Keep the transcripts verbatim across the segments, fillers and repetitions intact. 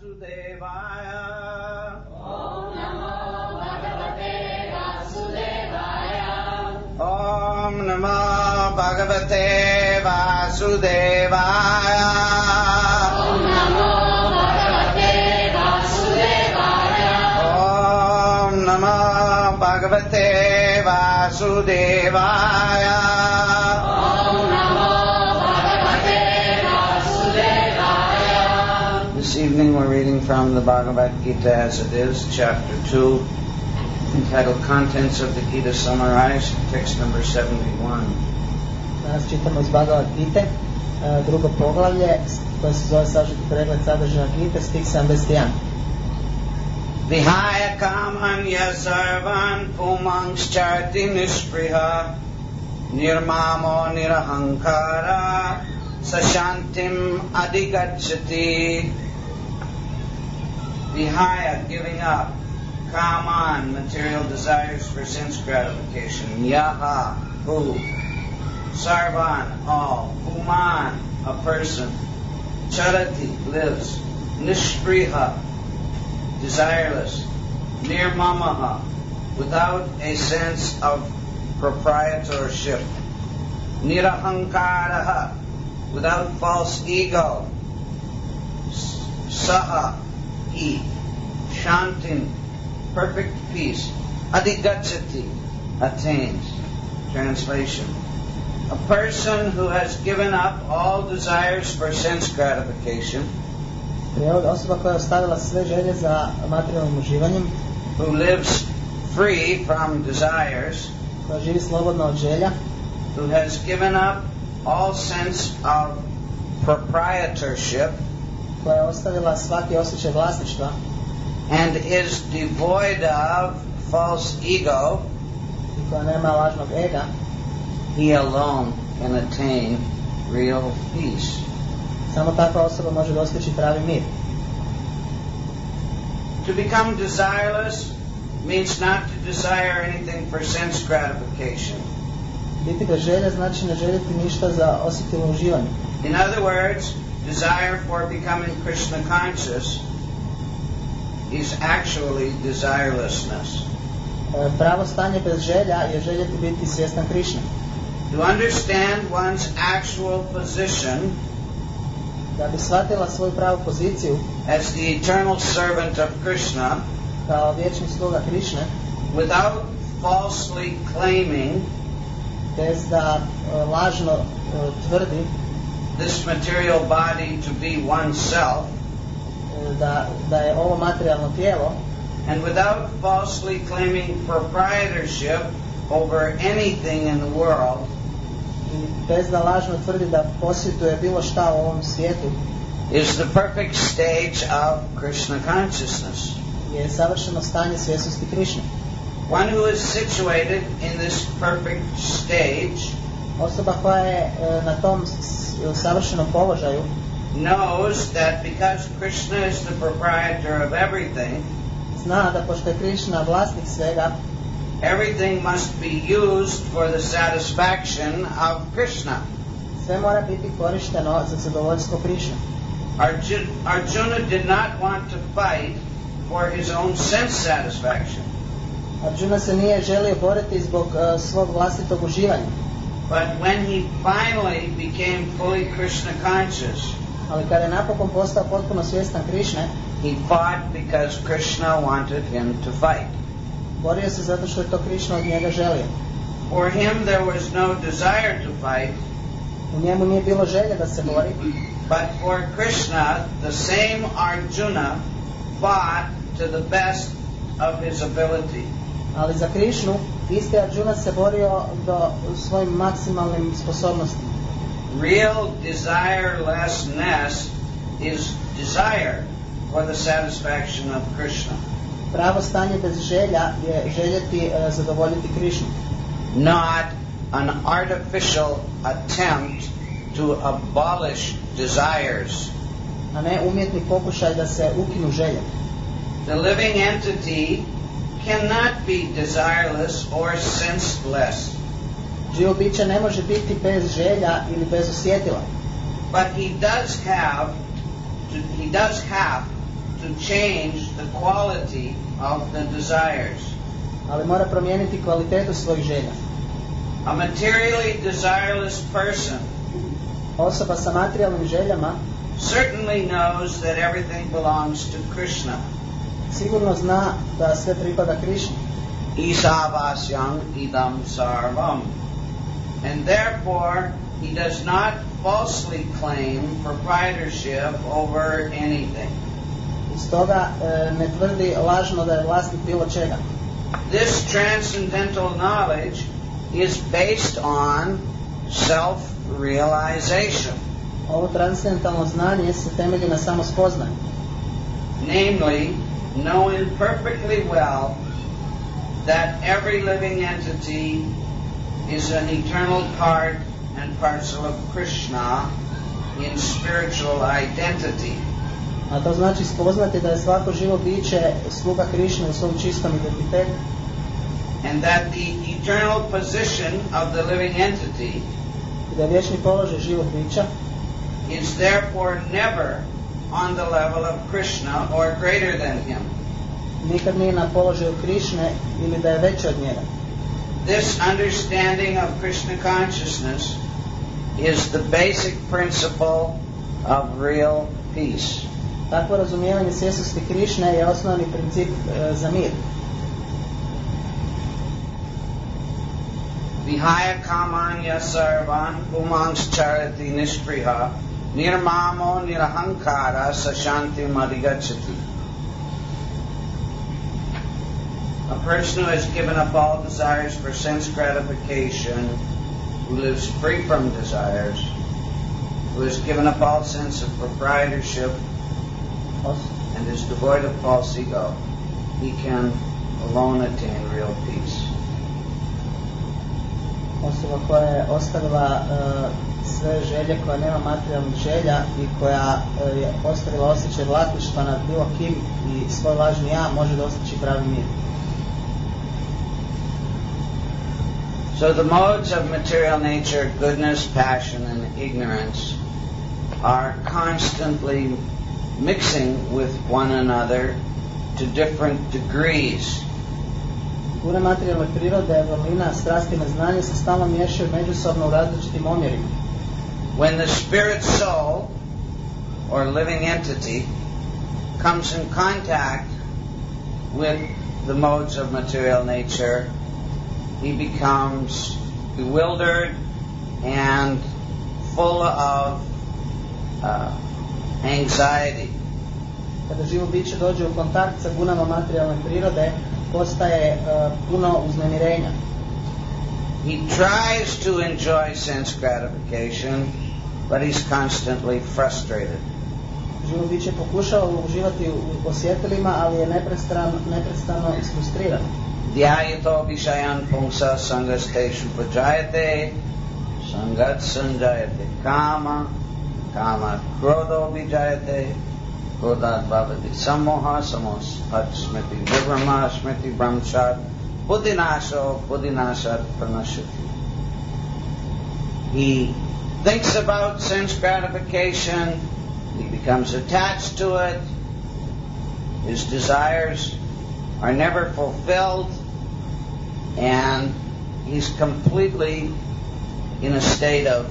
Vasudevaya. Om Namo Bhagavate Vasudevaya. Om Namo Bhagavate Vasudevaya. Om Namo Bhagavate Vasudevaya. Om Namo Bhagavate Vasudevaya. This evening we're reading from the Bhagavad Gita as it is, chapter two, entitled Contents of the Gita Summarized, text number seventy-one. Danas čitamo iz Bhagavad Gite, drugo poglavlje koje se zove sažeti pregled sadržaja Gite, stih sedamdeset jedan. Vihaya kamanya sarvan pumangscarti nispriha nirmamo nirahankara sashantim adigacchati. Vihaya, giving up, kaman, material desires for sense gratification, yaha, who, sarvan, all, puman, a person, charati, lives, nispriha, desireless, nirmamaha, without a sense of proprietorship, nirahankaraha, without false ego, saha, he, shantin, perfect peace, adigacchati, attains. Translation: a person who has given up all desires for sense gratification, Prijevod, osoba koja je ostavila sve želje za materijalnim uživanjem, who lives free from desires, koja živi slobodno od želja, who has given up all sense of proprietorship, koja je ostavila svaki osjećaj vlasništva and is devoid of false ego, i koja nema lažnog ega, he alone can attain real peace. samo takva osoba može dostići pravi mir. To become desireless means not to desire anything for sense gratification. Biti bez želja znači ne željeti ništa za osjetilno uživanje. In other words, desire for becoming Krishna conscious is actually desirelessness. E, pravo stanje bez želja je željeti biti svjestan Krišne. To understand one's actual position Da bi shvatila svoju pravu poziciju as the eternal servant of Krishna, kao vječni sluga Krišne, without falsely claiming bez da e, lažno e, tvrdi this material body to be oneself, e, da, da je ovo materijalno tijelo, and without falsely claiming proprietorship over anything in the world, i bez da lažno tvrdi da posjeduje bilo šta u ovom svijetu, is the perfect stage of Krishna consciousness. je savršeno stanje svjesnosti Krišne. One who is situated in this perfect stage Osoba koja je e, na tom s- savršenom položaju knows that because Krishna is the proprietor of everything, zna da pošto je Krišna vlasnik svega, everything must be used for the satisfaction of Krishna. sve mora biti korišteno za zadovoljstvo Krišne. Arjuna, Arjuna did not want to fight for his own sense satisfaction, Arjuna se nije želio boriti zbog e, svog vlastitog uživanja, but when he finally became fully Krishna conscious, ali kada je napokon postao potpuno svjestan Krišne, he fought because Krishna wanted him to fight. borio se zato što je to Krišna od njega želio. For him there was no desire to fight, U njemu nije bilo želje da se bori, but for Krishna the same Arjuna fought to the best of his ability. ali za Krišnu isti Arjuna se borio do svojim maksimalnim sposobnostima. Real desirelessness is desire for the satisfaction of Krishna, Pravo stanje bez želja je željeti e, zadovoljiti Krišnu, not an artificial attempt to abolish desires. a ne umjetni pokušaj da se ukinu želje. The living entity cannot be desireless or senseless. Živo biće ne može biti bez želja ili bez osjetila, But he does have to, he does have to change the quality of the desires. Ali mora promijeniti kvalitetu svojih želja. A materially desireless person Osoba sa materijalnim željama certainly knows that everything belongs to Krishna. sigurno zna da sve pripada Krišni. Isavasyam idam sarvam. And therefore, he does not falsely claim proprietorship over anything. Stoga e, ne tvrdi lažno da je vlasnik bilo čega. This transcendental knowledge is based on self-realization. Ovo transcendentalno znanje se temelji na samospoznanju. Namely, knowing perfectly well that every living entity is an eternal part and parcel of Krishna in spiritual identity. A to znači spoznati da je svako živo biće sluga Krišne u svom čistom identitetu. And that the eternal position of the living entity I da je vječni položaj živog bića is therefore never on the level of Krishna or greater than him. nikad nije na položaju Krišne ili da je veći od njega. This understanding of Krishna consciousness is the basic principle of real peace. Takvo razumijevanje svjesnosti Krišne je osnovni princip e, za mir. Vihaya kamanya sarvan pumans charati nishpriha nirmamo nirahankara sashantim adhigacchati. A person who has given up all desires for sense gratification, who lives free from desires, who has given up all sense of proprietorship, and is devoid of false ego, he can alone attain real peace. Osoba koja je ostavila uh, sve želje, koja nema materijalnih želja i koja uh, je ostavila osjećaj vlasništva nad bilo kim i svoj lažni ja, može dostići pravi mir. So the modes of material nature, goodness, passion, and ignorance, are constantly mixing with one another to different degrees. Figure materijalne prirode, vrlina, strasti i neznanje se stalno miješaju međusobno u različitim omjerima. When the spirit soul, or living entity, comes in contact with the modes of material nature, he becomes bewildered and full of uh, anxiety. Kada živo biće dođe u kontakt sa gunama materijalne prirode, postaje uh, puno uznemirenja. He tries to enjoy sense gratification, but he's constantly frustrated. Živo biće pokušava uživati u osjetilima, ali je neprestano, neprestano isfrustriran. Dhyayato vishayan pumsa sangasteshu pajayate sangat sanjayate kama kama krodho vijayate krodat bhavati sammoha samospat smriti vibrama smriti brahmchat buddhinasho buddhinashat pranashati. He thinks about sense gratification, he becomes attached to it, his desires are never fulfilled, and he's completely in a state of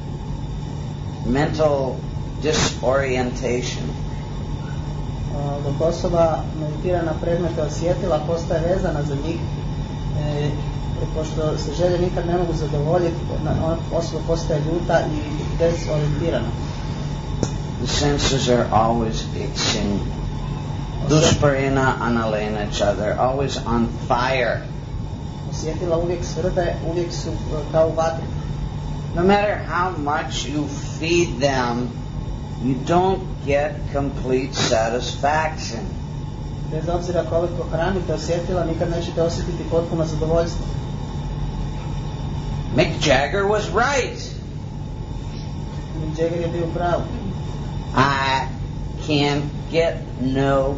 mental disorientation. Dok osoba meditira na predmete osjetila, postaje vezana za njih, e, pošto se želje nikad ne mogu zadovoljiti, osoba postaje ljuta i dezorientirana. The senses are always itching. Dushparina analena each other, always on fire. Osjetila uvijek svrbe, uvijek su kao u vatri. No matter how much you feed them, you don't get complete satisfaction. Bez obzira koliko hranite osjetila, nikad nećete osjetiti potpuno zadovoljstvo. Mick Jagger was right. Mick Jagger je bio prav. I can't get no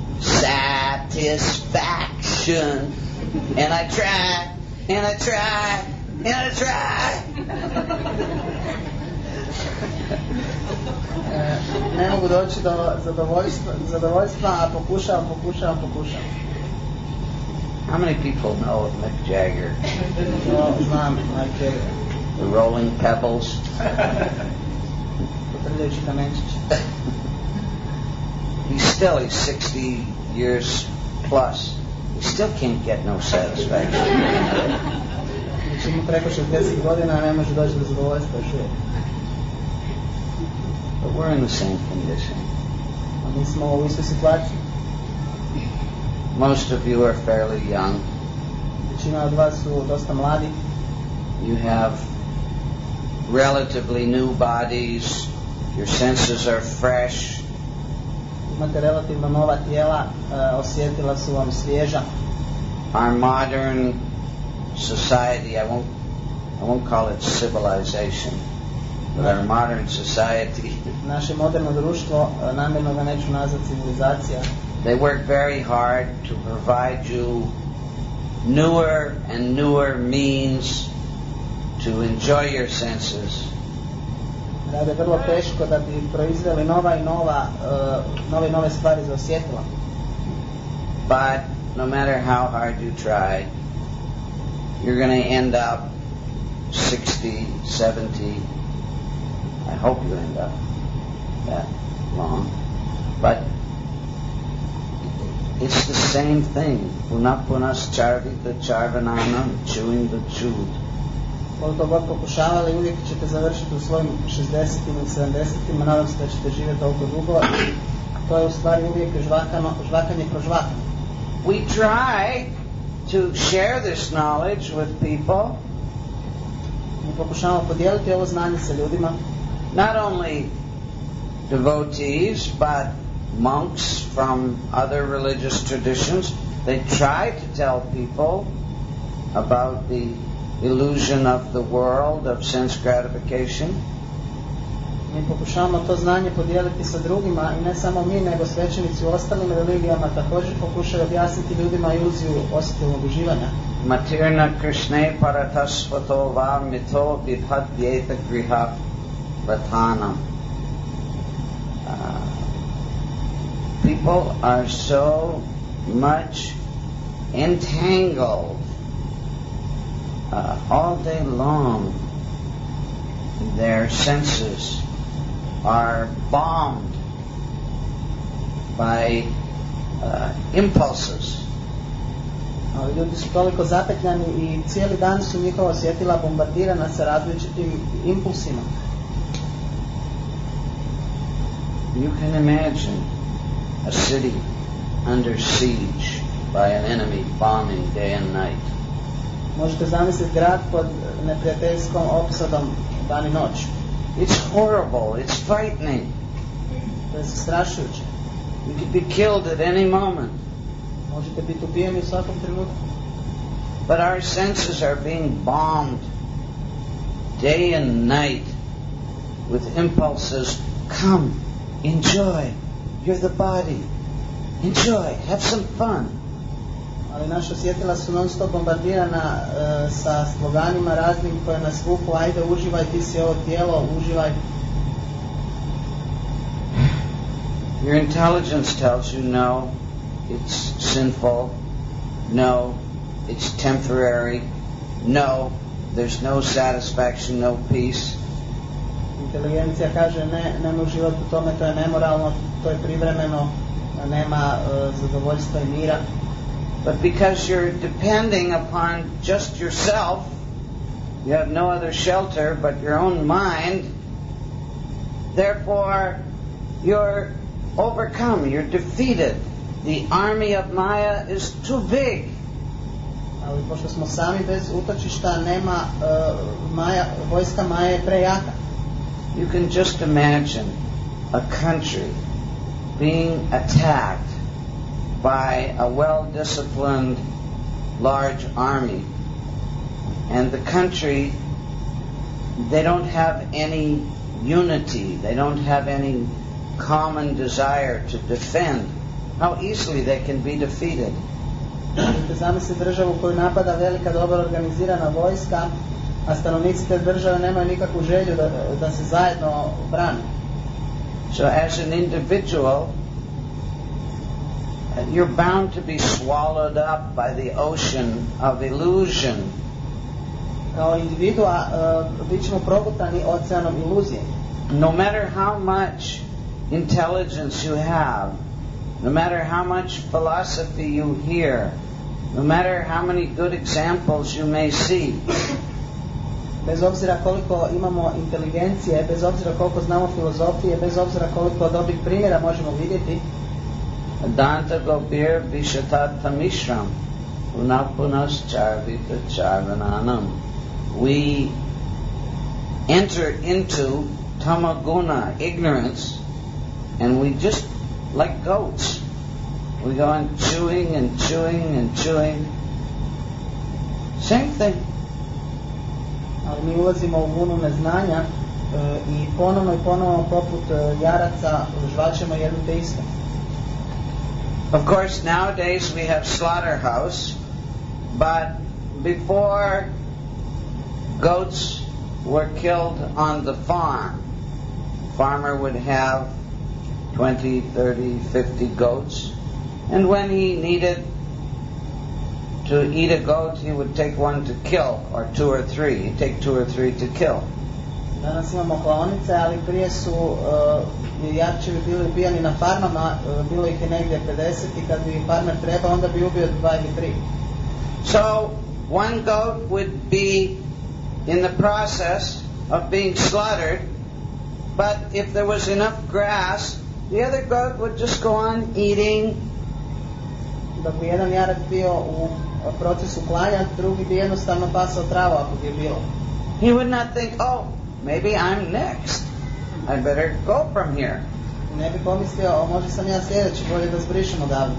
satisfaction, and I try, and I try, and I try. ne mogu doći do zadovoljstva, zadovoljstva, a pokušavam, pokušavam, pokušavam. How many people know of Mick Jagger? No, znam, Mick Jagger. The Rolling Pebbles? Potrljajući kamenčići. He's still, he's sixty years plus. He still can't get no satisfaction. Znači mu preko šezdeset godina, ne može doći do zadovoljstva još uvijek. But we're in the same condition. A mi smo u istoj situaciji. Most of you are fairly young. Većina od vas su dosta mladi. You have relatively new bodies. Your senses are fresh. Imate relativno nova tijela, uh, osjetila su vam svježa. Our modern society, I won't, I won't call it civilization, but our modern society, naše moderno društvo, uh, namjerno ga neću nazvati civilizacija, they work very hard to provide you newer and newer means to enjoy your senses. Rade vrlo teško da bi proizveli nova i nova, uh, nove i nove stvari za osjetila. But no matter how hard you try, you're going to end up sixty, seventy. I hope you end up that long. But it's the same thing. Punapunas charvita charvananam, chewing the chewed. Koliko god pokušavali, uvijek ćete završiti u svojim šezdesetim ili sedamdesetim, nadam se da ćete živjeti toliko dugo. To je u stvari uvijek žvakano, žvakanje kroz žvakanje. We try to share this knowledge with people. Mi pokušavamo podijeliti ovo znanje sa ljudima. Not only devotees, but monks from other religious traditions. They try to tell people about the illusion of the world, of sense gratification. Mi pokušavamo to znanje podijeliti sa drugima i ne samo mi, nego svećenici u ostalim religijama također pokušaju objasniti ljudima iluziju osjetilnog uživanja. Matirna Krishne paratasvato va mito vibhadyeta griha vatanam. People are so much entangled uh, all day long. Their senses are bombed by uh, impulses. Ali ljudi su toliko zapetljani i cijeli dan su njihova osjetila bombardirana sa različitim impulsima. You can imagine a city under siege by an enemy bombing day and night. Možete zamisliti grad pod neprijateljskom opsadom dan i noć. It's horrible, it's frightening. To je zastrašujuće. You could be killed at any moment. Možete biti ubijeni u svakom trenutku. But our senses are being bombed day and night with impulses. Come, enjoy. You're the body. Enjoy, have some fun. Ali naša osjetila su non stop bombardirana uh, sa sloganima raznim koje nas vuku, ajde uživaj, ti si ovo tijelo, uživaj. Your intelligence tells you no, it's sinful. No, it's temporary. No, there's no satisfaction, no peace. Inteligencija kaže ne, nema uživati u tome, to je nemoralno, to je privremeno, nema uh, zadovoljstva i mira. But because you're depending upon just yourself, you have no other shelter but your own mind, therefore you're overcome, you're defeated. The army of Maya is too big. Ali pošto smo sami bez utočišta, nema uh, Maja, vojska Maja je prejaka. You can just imagine a country being attacked by a well-disciplined large army, and the country, they don't have any unity, they don't have any common desire to defend. How easily they can be defeated. Možete zamisliti državu koju napada velika, dobro organizirana vojska, a stanovnici te države nemaju nikakvu želju da, da se zajedno brane. So as an individual, you're bound to be swallowed up by the ocean of illusion. Kao individua uh, bit ćemo progutani oceanom iluzije. No matter how much intelligence you have, no matter how much philosophy you hear, no matter how many good examples you may see, bez obzira koliko imamo inteligencije, bez obzira koliko znamo filozofije, bez obzira koliko dobrih primjera možemo vidjeti, Danta Gopir Vishatat Tamishram Unapunas Charvita Charvananam. We enter into tamaguna, ignorance, and we just, like goats, we go on chewing and chewing and chewing. Same thing. ali mi ulazimo u vunu neznanja e, i ponovno i ponovno poput e, jaraca žvačemo jedno te isto. Of course, nowadays we have slaughterhouse, but before goats were killed on the farm, farmer would have twenty, thirty, fifty goats, and when he needed to eat a goat, he would take one to kill, or two or three. He'd take two or three to kill. Danas imamo klaonice, ali prije su uh, jarčevi bili ubijani na farmama, uh, bilo ih je negdje pedeset i kad bi farmer trebao, onda bi ubio dva ili tri. So, one goat would be in the process of being slaughtered, but if there was enough grass, the other goat would just go on eating. Dok bi jedan jarac bio u procesu klanja, drugi bi jednostavno pasao travu ako bi je bilo. He would not think, oh, maybe I'm next. I better go from here. Ne bi pomislio, o možda sam ja sljedeći, bolje da zbrišem odavde.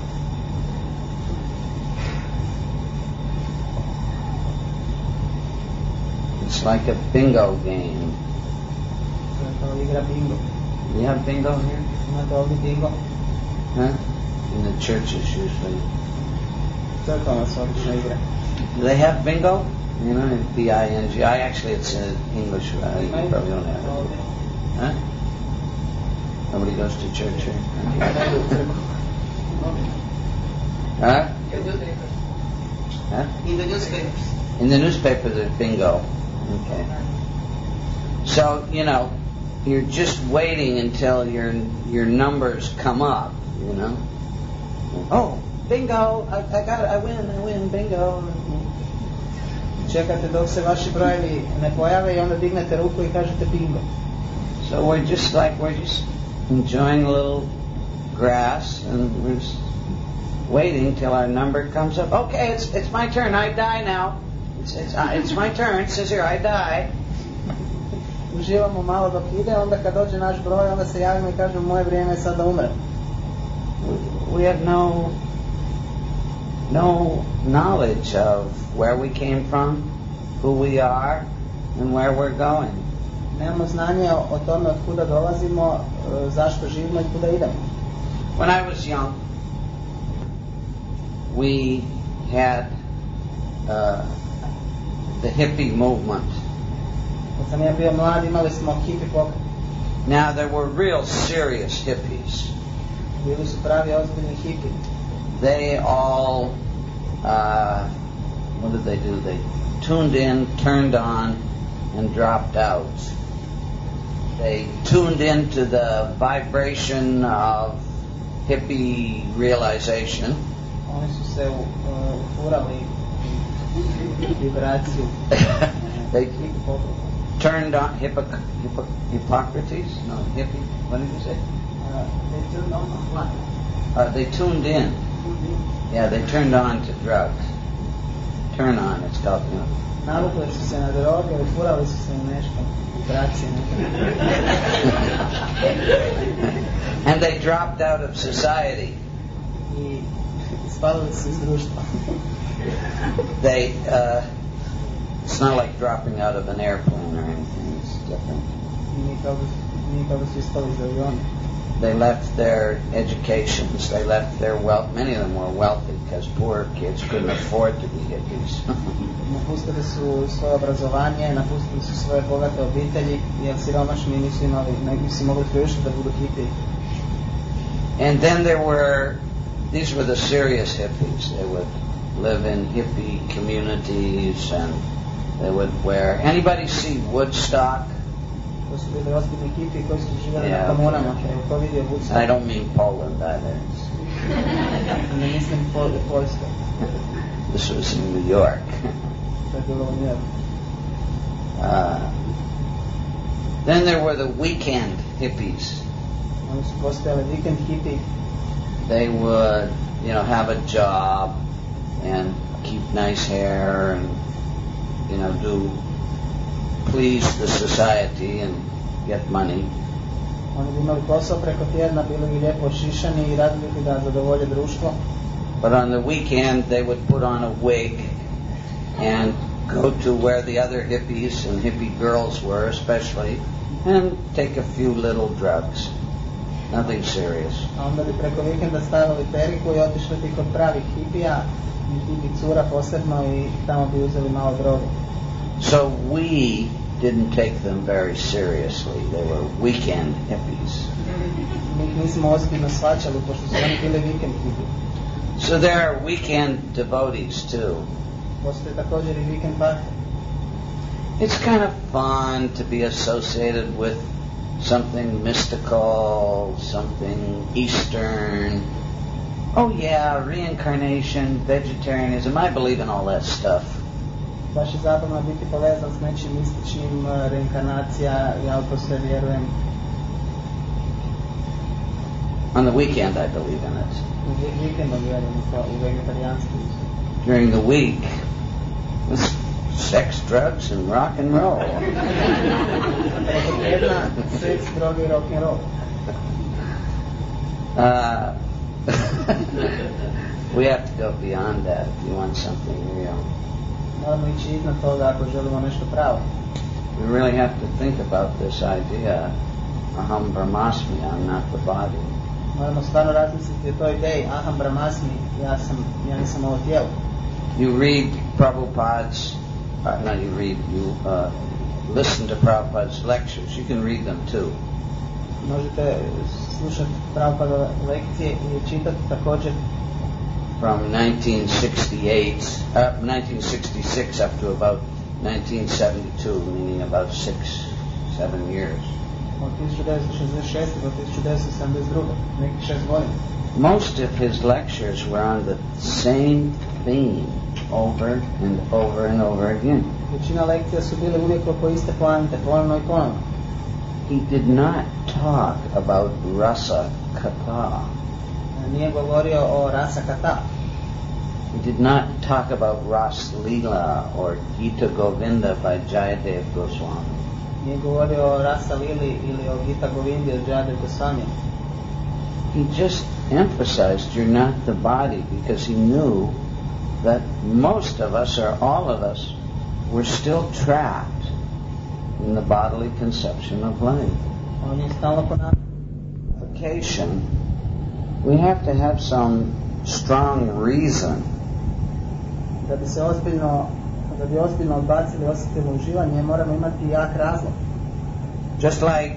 It's like a bingo game. To je kao igra bingo. You have bingo here? Imate ovdje bingo? Huh? In the churches usually. Crkvama se obično igra. Do they have bingo? You know, B I N G. I actually, it's in English. Uh, you probably don't have it. Huh? Nobody goes to church here? Huh? Huh? In the newspapers. In the newspaper, there's bingo. Okay. So, you know, you're just waiting until your your numbers come up, you know. Oh, bingo! I, I got it. I win. I win. Bingo. Čekate dok se vaši brojevi ne pojave i onda dignete ruku i kažete bingo. So we're just like we're just enjoying a little grass, and we're just waiting till our number comes up. Okay, it's it's my turn. I die now. It's it's uh, it's my turn. It says here I die. Uživamo malo dok ide, onda kad dođe naš broj, onda se javimo i kažemo moje vrijeme je sad da umrem. We have no no knowledge of where we came from, who we are, and where we're going. Nemamo znanja o tome od kuda dolazimo, zašto živimo i kuda idemo. When I was young, we had uh, the hippie movement. Kad sam ja bio mlad, imali smo hippie pokret. Now there were real serious hippies. Bili su pravi ozbiljni hippie. They all, uh, what did they do? They tuned in, turned on, and dropped out. They tuned into the vibration of hippie realization. Oni su se ufurali vibraciju. They turned on Hippoc- Hippoc- Hippocrates? No, hippie. What did you say? Uh, they turned on what? Uh, they tuned in. Yeah, they turned on to drugs. Turn on, it's called. You know. Navukli su se na droge, ufurali su se u nešto. Vibracije. And they dropped out of society. I spalili su iz društva. They, uh, it's not like dropping out of an airplane or anything. It's different. Nije kao da su ispali iz aviona. they left their educations, they left their wealth. Many of them were wealthy because poor kids couldn't afford to be hippies. Napustili su svoje obrazovanje, napustili su svoje bogate obitelji, jer siromašni nisu imali, nisu mogli priuštiti da budu hippiji. And then there were, these were the serious hippies. They would live in hippie communities and they would wear, anybody see Woodstock? To su bili ozbiljni hippiji koji su živjeli Yeah, na komunama, okay. okay. To vidio Woodstock. I don't mean Poland either. Ne mislim Pol, Poljska. This was in New York. To je bilo u New Yorku. Uh, then there were the weekend hippies. Oni su postojali vikend hippiji. They would, you know, have a job and keep nice hair and, you know, do please the society and get money. Oni bi imali posao preko tjedna, bili bi lijepo šišani i radili bi da zadovolje društvo. But on the weekend they would put on a wig and go to where the other hippies and hippie girls were especially and take a few little drugs. Nothing serious. A onda bi preko vikenda stavili periku i otišli bi kod pravih hipija i hipi cura posebno i tamo bi uzeli malo droge. So we didn't take them very seriously. They were weekend hippies. Mi ih nismo ozbiljno shvaćali pošto su oni bili vikend hipi. So there are weekend devotees too. Postoje također i vikend party. It's kind of fun to be associated with something mystical, something Eastern. Oh yeah, reincarnation, vegetarianism. I believe in all that stuff. Baš je zabavno biti povezan s nečim mističnim, reinkarnacija, ja u to sve vjerujem. On the weekend I believe in it. U vikendom vjerujem u vegetarijanstvu. During the week, it's sex, drugs, and rock and roll. Preko tjedna, seks, droge i rock and roll. Uh, we have to go beyond that if you want something real. Moramo ići iznad toga ako želimo nešto pravo. We really have to think about this idea, aham brahmasmi, I'm not the body. Moramo stvarno razmisliti o toj ideji, aham brahmasmi, ja sam, ja nisam ovo tijelo. You read Prabhupada's, uh, not you read, you uh, listen to Prabhupada's lectures. You can read them too. Možete slušati Prabhupada lekcije i čitati također. From nineteen sixty-eight, uh, nineteen sixty-six up to about nineteen seventy-two, meaning about six, seven years. Od tisuću devetsto šezdeset šeste do tisuću devetsto sedamdeset druge, nekih šest godina. Most of his lectures were on the same theme over and over and over again. Većina lekcija su bile uvijek oko iste poante, ponovno i ponovno. He did not talk about rasa kata. Nije govorio o rasa kata. He did not talk about Ras Leela or Gita Govinda by Jayadev Goswami. Nije govorio o rasa lili ili o Gita Govindi od Jayadev Goswami. He just emphasized you're not the body because he knew that most of us, or all of us, were still trapped in the bodily conception of life. On je stalno ponavljao. We have to have some strong reason. Da bi se ozbiljno, da bi ozbiljno odbacili osjetilno uživanje, moramo imati jak razlog. Just like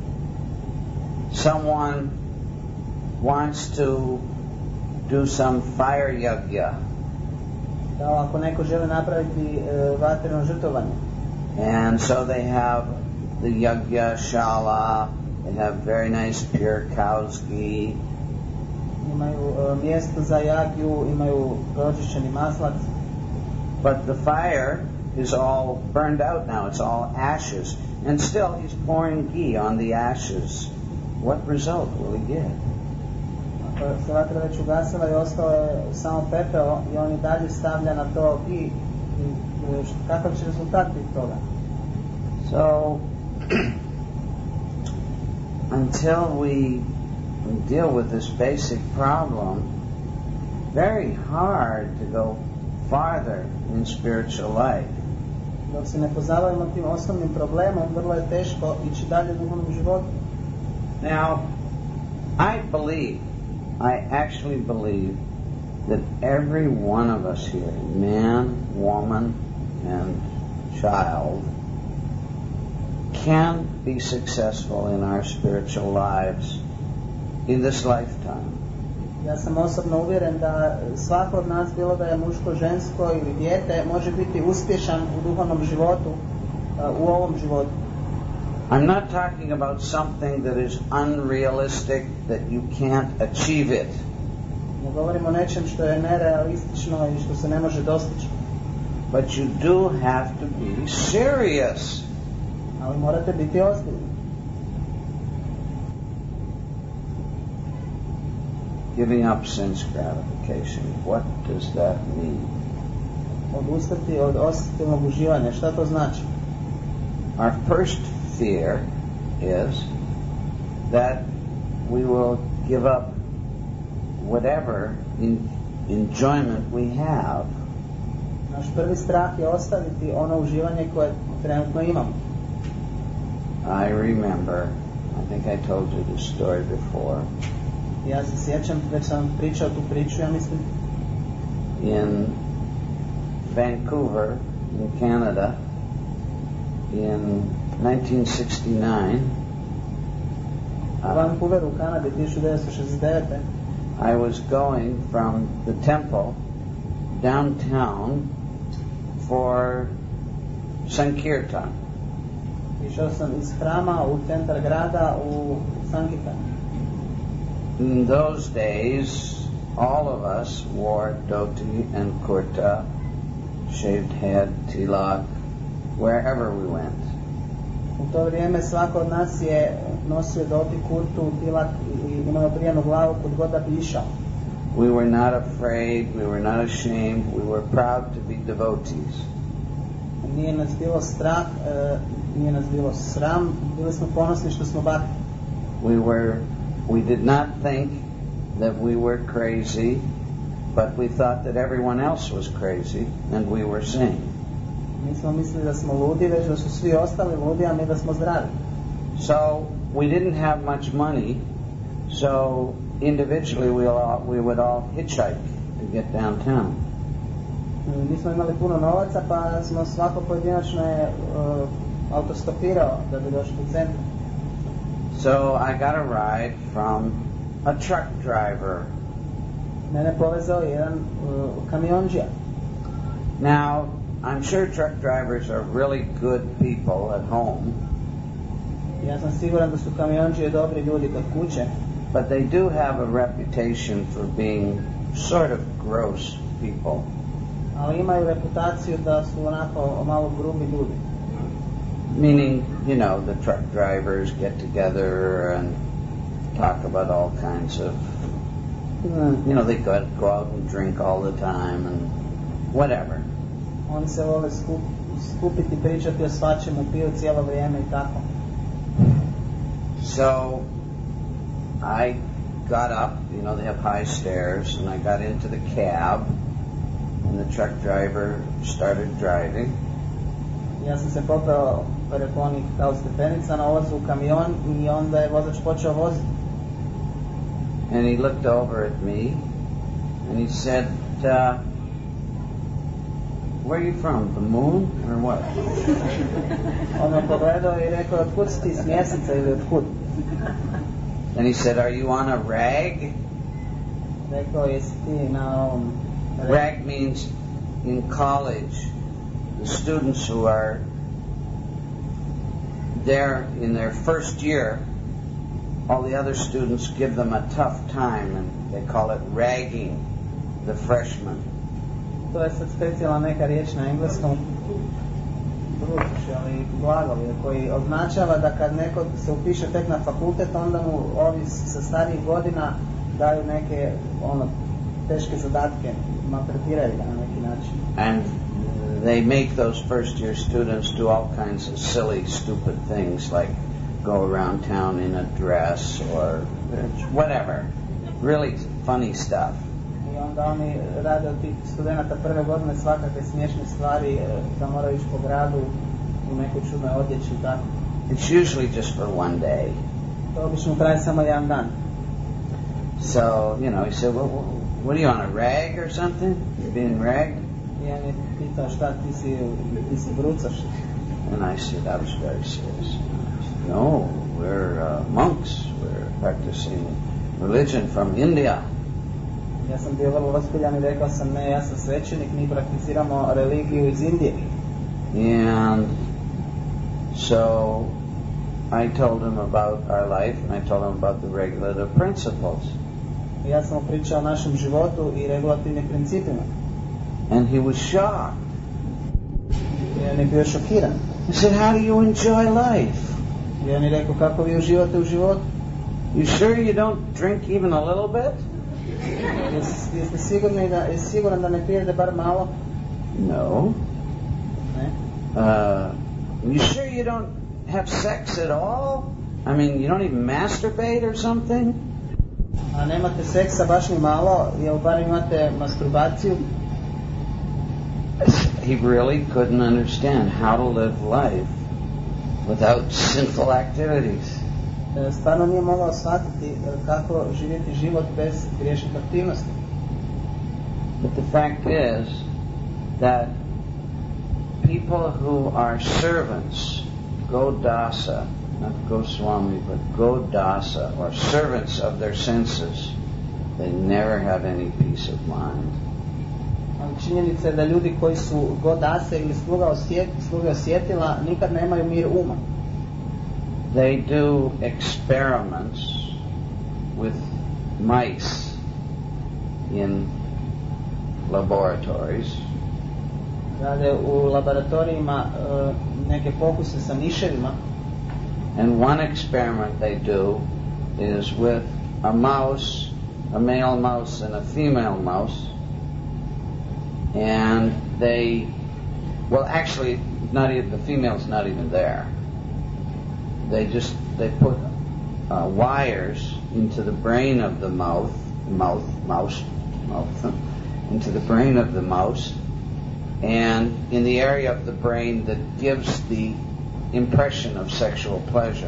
someone wants to do some fire yagya. Kao ako neko želi napraviti e, vatreno žrtvovanje. And so they have the yagya shala, they have very nice pure cow's ghee. Imaju e, mjesto za jagju, imaju pročišćeni maslac. But the fire is all burned out now, it's all ashes. And still he's pouring ghee on the ashes. What result will he get? Ako se vatra već ugasila i ostao je samo pepeo i on i dalje stavlja na to i, i kakav će rezultat biti toga? So, until we deal with this basic problem, very hard to go farther in spiritual life. Dok se ne pozabavimo tim osnovnim problemom, vrlo je teško ići dalje u duhovnom životu. Now, I believe, I actually believe that every one of us here, man, woman, and child, can be successful in our spiritual lives in this lifetime. Ja sam osobno uvjeren da svako od nas, bilo da je muško, žensko ili dijete, može biti uspješan u duhovnom životu, u ovom životu. I'm not talking about something that is unrealistic, that you can't achieve it. Ne govorimo o nečem što je nerealistično i što se ne može dostići. But you do have to be serious. Ali morate biti ozbiljni. Giving up sense gratification, what does that mean? Odustati od osjetilnog uživanja, šta to znači? Our first fear is that we will give up whatever in, enjoyment we have. Naš prvi strah je ostaviti ono uživanje koje trenutno imamo. I remember, I think I told you this story before. Ja se sjećam, već sam pričao tu priču, ja mislim. In Vancouver, in Canada, in nineteen sixty-nine, U uh, Vancouveru, u Kanadi, tisuću devetsto šezdeset devete. I was going from the temple downtown for Sankirtan. Išao sam iz hrama u centar grada u Sankirtan. In those days, all of us wore dhoti and kurta, shaved head, tilak, wherever we went. U to vrijeme svako od nas je nosio dhoti, kurtu, tilak i imao brijanu glavu kud god da bi išao. We were not afraid, we were not ashamed, we were proud to be devotees. Nije nas bilo strah, uh, nije nas bilo sram, bili smo ponosni što smo bhakti. We were, we did not think that we were crazy, but we thought that everyone else was crazy and we were sane. Nismo mislili da smo ludi, već da su svi ostali ludi, a mi da smo zdravi. So we didn't have much money, so individually we all, we would all hitchhike to get downtown. Nismo imali puno novaca, pa smo svako pojedinačno je uh, autostopirao da bi došli u centru. So I got a ride from a truck driver. Mene povezao jedan uh, kamionđija. Now, I'm sure truck drivers are really good people at home. Ja sam siguran da su kamionđije dobri ljudi kod kuće. But they do have a reputation for being sort of gross people. Ali imaju reputaciju da su onako malo grubi ljudi. Meaning, you know, the truck drivers get together and talk about all kinds of, you know, they go, go out and drink all the time and whatever. Oni se vole skup, skupiti, pričati o svačemu, piju cijelo vrijeme i tako. So, I got up, you know, they have high stairs, and I got into the cab, and the truck driver started driving. Ja sam se popeo preko onih kao stepenica na ulazu u kamion i onda je vozač počeo voziti. And he looked over at me, and he said, uh, where are you from, the moon, or what? On me pogledao i rekao, otkud si ti, s mjeseca ili otkud? And he said, are you on a rag? Rekao, jesi ti na ovom... Rag means in college, the students who are there in their first year, all the other students give them a tough time, and they call it ragging the freshmen. To je sad specijalna neka riječ na engleskom, bručiš, ali glagol je, koji označava da kad neko se upiše tek na fakultet, onda mu ovi sa starijih godina daju neke ono, teške zadatke, maltretiraju ga na neki način. And they make those first year students do all kinds of silly, stupid things like go around town in a dress or whatever. Really funny stuff. I onda oni rade od tih studenta prve godine svakakve smiješne stvari, da moraju ići po gradu u nekoj čudnoj odjeći i tako. It's usually just for one day. To obično traje samo jedan dan. So, you know, he said, well, what are you on, a rag or something? You're being ragged? I on je pitao šta ti si, ti si brucaš. And I said, I was very serious. I said, no, we're uh, monks. We're practicing religion from India. Ja sam bio vrlo ozbiljan i rekao sam, ne, ja sam svećenik, mi prakticiramo religiju iz Indije. And so I told him about our life, and I told him about the regulative principles. I ja sam mu pričao o našem životu i regulativnim principima. And he was shocked. I on je bio šokiran. I said, how do you enjoy life? I on je rekao, kako vi uživate u životu? You sure you don't drink even a little bit? Jeste, jeste sigurni da, jeste siguran da ne pijete bar malo? No. Ne. Uh, you sure you don't have sex at all? I mean, you don't even masturbate or something? A nemate seksa baš ni malo, jel bar imate masturbaciju? He really couldn't understand how to live life without sinful activities. Stvarno nije mogao shvatiti kako živjeti život bez griješnih aktivnosti. But the fact is that people who are servants, Godasa, not Goswami, but Godasa, or servants of their senses, they never have any peace of mind. Ali činjenica je da ljudi koji su Godase ili sluga osjet, sluge osjetila nikad nemaju mir uma. They do experiments with mice in laboratories. Rade u laboratorijima uh, neke pokuse sa miševima. And one experiment they do is with a mouse, a male mouse and a female mouse. And they, well actually, not even, the female's not even there. They just, they put uh, wires into the brain of the mouth, mouth, mouse, mouth, into the brain of the mouse, and in the area of the brain that gives the impression of sexual pleasure.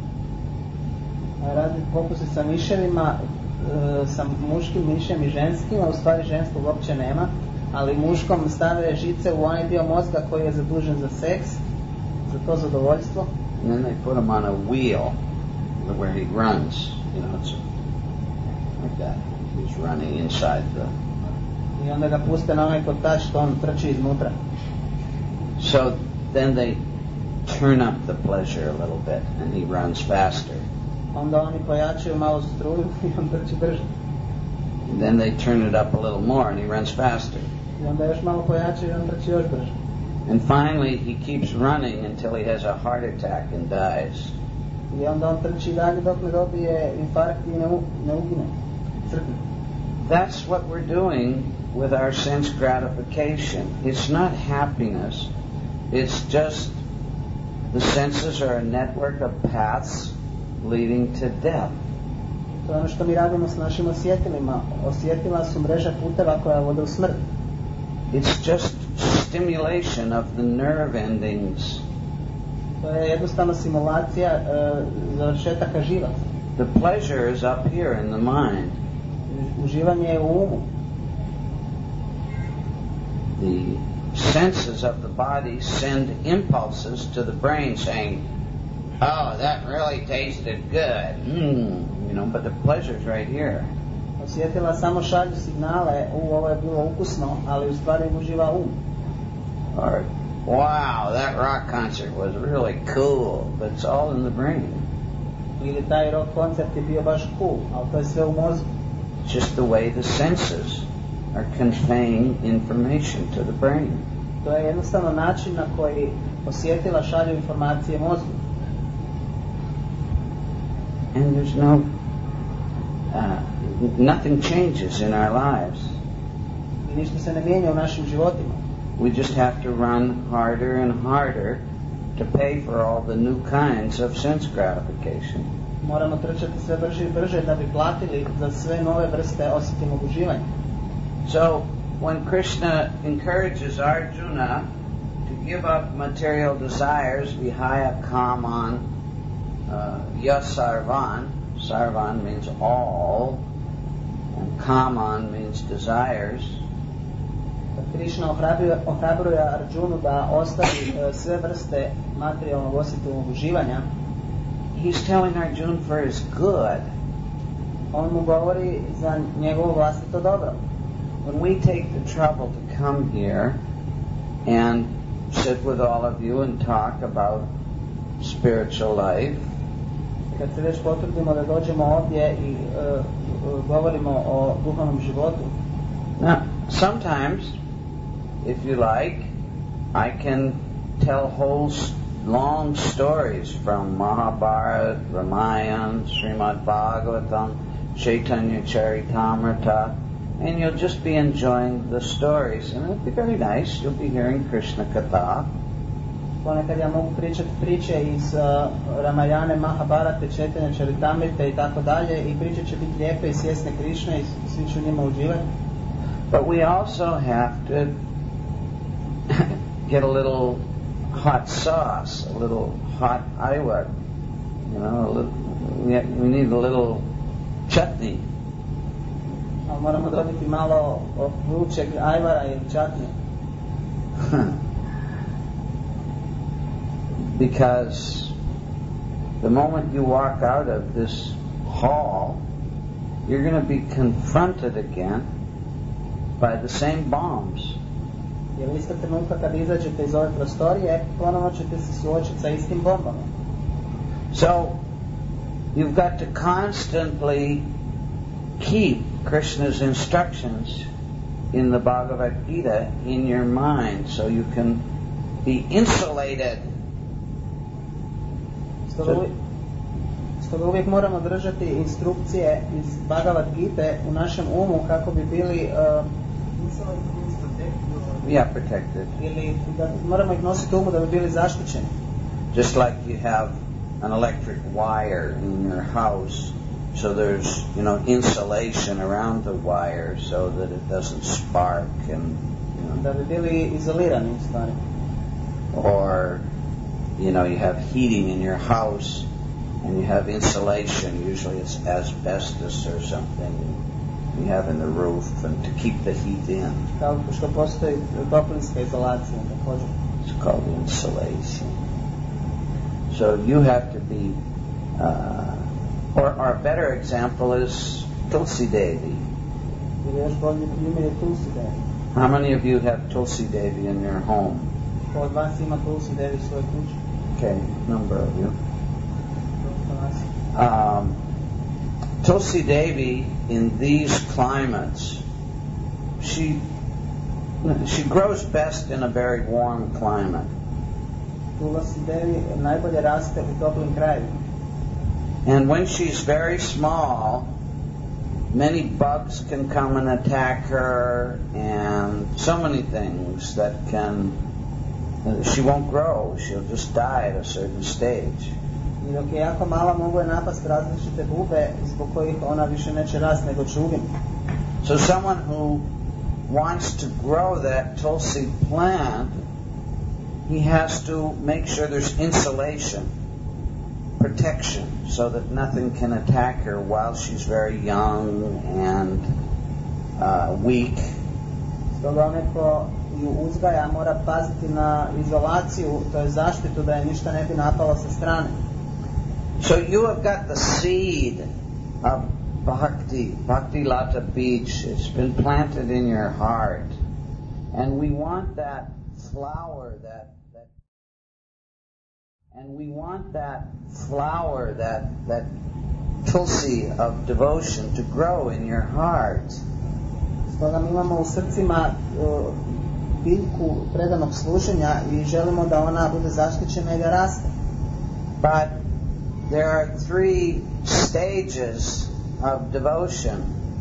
Radi pokuse sa miševima, uh, sa muškim mišem i ženskim, a u stvari ženskog uopće nema, ali muškom stave žice u onaj dio mozga koji je zadužen za seks, za to zadovoljstvo. And then they put him on a wheel where he runs, you know, it's like that. He's running inside the... I onda ga puste na onaj kotač što on trči iznutra. So then they turn up the pleasure a little bit and he runs faster. Onda oni pojačaju malo struju i on trči brže. And then they turn it up a little more and he runs faster. I onda još malo pojačaju i on trči još brže. And finally he keeps running until he has a heart attack and dies. I onda on trči dalje dok ne dobije infarkt i ne, u, ne ugine, crkne. That's what we're doing with our sense gratification. It's not happiness. It's just the senses are a network of paths leading to death. To je ono što mi radimo s našim osjetilima. Osjetila su mreža puteva koja vode u smrt. It's just stimulation of the nerve endings. To je jednostavno simulacija uh, završetaka živaca. The pleasure is up here in the mind. Uživanje je u umu. The senses of the body send impulses to the brain saying, oh, that really tasted good. Mm. You know, but the pleasure's right here. Osjetila samo šalju signale, u, ovo je bilo ukusno, ali u stvari uživa um. Or, wow, that rock concert was really cool, but it's all in the brain. Ili taj rock koncert je bio baš cool, ali to je sve u mozgu. It's just the way the senses are conveying information to the brain. To je jednostavno način na koji osjetila šalju informacije mozgu. And there's no, uh, nothing changes in our lives. I ništa se ne mijenja u našim životima. We just have to run harder and harder to pay for all the new kinds of sense gratification. Moramo trčati sve brže i brže da bi platili za sve nove vrste osjetilnog uživanja. So, when Krishna encourages Arjuna to give up material desires, vihaya kaman, uh, yasarvan, sarvan means all, And kaman means desires. Krišna ohrabruje, ohrabruje Arjunu da ostavi uh, sve vrste materijalnog osjetilnog uživanja. He's telling Arjuna for his good. On mu govori za njegovo vlastito dobro. When we take the trouble to come here and sit with all of you and talk about spiritual life, kad se već potrudimo da dođemo ovdje i uh, uh, govorimo o duhovnom životu. Now, sometimes, if you like, I can tell whole long stories from Mahabharata, Ramayana, Srimad Bhagavatam, Chaitanya Charitamrita, and you'll just be enjoying the stories, and it'll be very nice. You'll be hearing Krishna Katha. Ponekad ja mogu pričati priče iz uh, Ramayane, Mahabharate, Chaitanya Charitamrite i tako dalje, i priče će biti lijepe i svjesne Krišne i svi ću njima uživati. But we also have to get a little hot sauce, a little hot ayvar, you know, a little, we, we need a little chutney. A moramo dobiti malo vrućeg ajvara ili čatnje. Because the moment you walk out of this hall, you're going to be confronted again by the same bombs. Jer istog trenutka kad izađete iz ove prostorije, ponovno ćete se suočiti sa istim bombama. So, you've got to constantly keep Krishna's instructions in the Bhagavad Gita in your mind so you can be insulated. Stoga uvijek, stoga uvijek moramo držati instrukcije iz Bhagavad Gite u našem umu kako bi bili uh, Yeah, protected. ili da moramo ih nositi u umu da bi bili zaštićeni. Just like you have an electric wire in your house, so there's, you know, insulation around the wire so that it doesn't spark and, you know. Da bi bili izolirani u stvari. Or, you know, you have heating in your house and you have insulation, usually it's asbestos or something you have in the roof and to keep the heat in. Kao što postoji toplinska izolacija također. It's called insulation. So you have to be, uh, or, or a better example is Tulsi Devi. Ili još bolji primjer je Tulsi Devi. How many of you have Tulsi Devi in your home? Ko od vas ima Tulsi Devi u svojoj kući? Okay, number of you. Um, Tulsi Devi in these climates, she she grows best in a very warm climate. Tulsi Devi najbolje raste u toplim krajevima. And when she's very small, many bugs can come and attack her, and so many things that can. Uh, she won't grow. She'll just die at a certain stage. I dok je jako mala mogu je napast različite bube zbog kojih ona više neće rast nego će uginuti. So someone who wants to grow that Tulsi plant, he has to make sure there's insulation, protection, so that nothing can attack her while she's very young and uh, weak. Stoga onaj ko ju uzgaja mora paziti na izolaciju, to je zaštitu da je ništa ne bi napalo sa strane. So you have got the seed of bhakti, bhakti lata beach. It's been planted in your heart, and we want that flower, that that, and we want that flower, that that tulsi of devotion to grow in your heart. Stoga mi imamo u srcima uh, biljku predanog služenja i želimo da ona bude zaštićena i da raste. But there are three stages of devotion,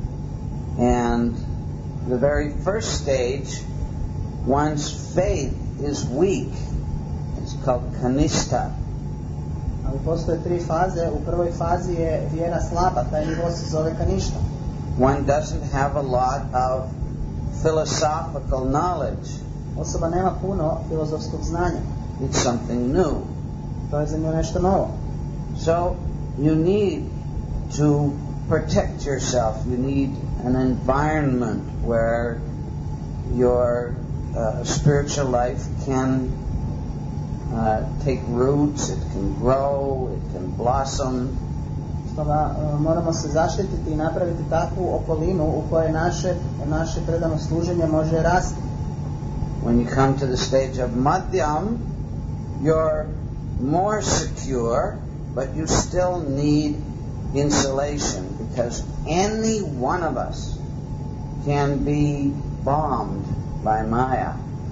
and the very first stage, one's faith is weak. It's called kanishta. Ali postoje tri faze. U prvoj fazi je vjera slaba, taj nivo se zove kaništa. One doesn't have a lot of philosophical knowledge. Osoba nema puno filozofskog znanja. It's something new. To je za nju nešto novo. So you need to protect yourself. You need an environment where your uh, spiritual life can uh, take roots, it can grow, it can blossom. Stoga uh, moramo se zaštititi i napraviti takvu okolinu u kojoj naše, naše predano služenje može rasti. When you come to the stage of Madhyam, you're more secure, but you still need insulation, because any one of us can be bombed by Maya.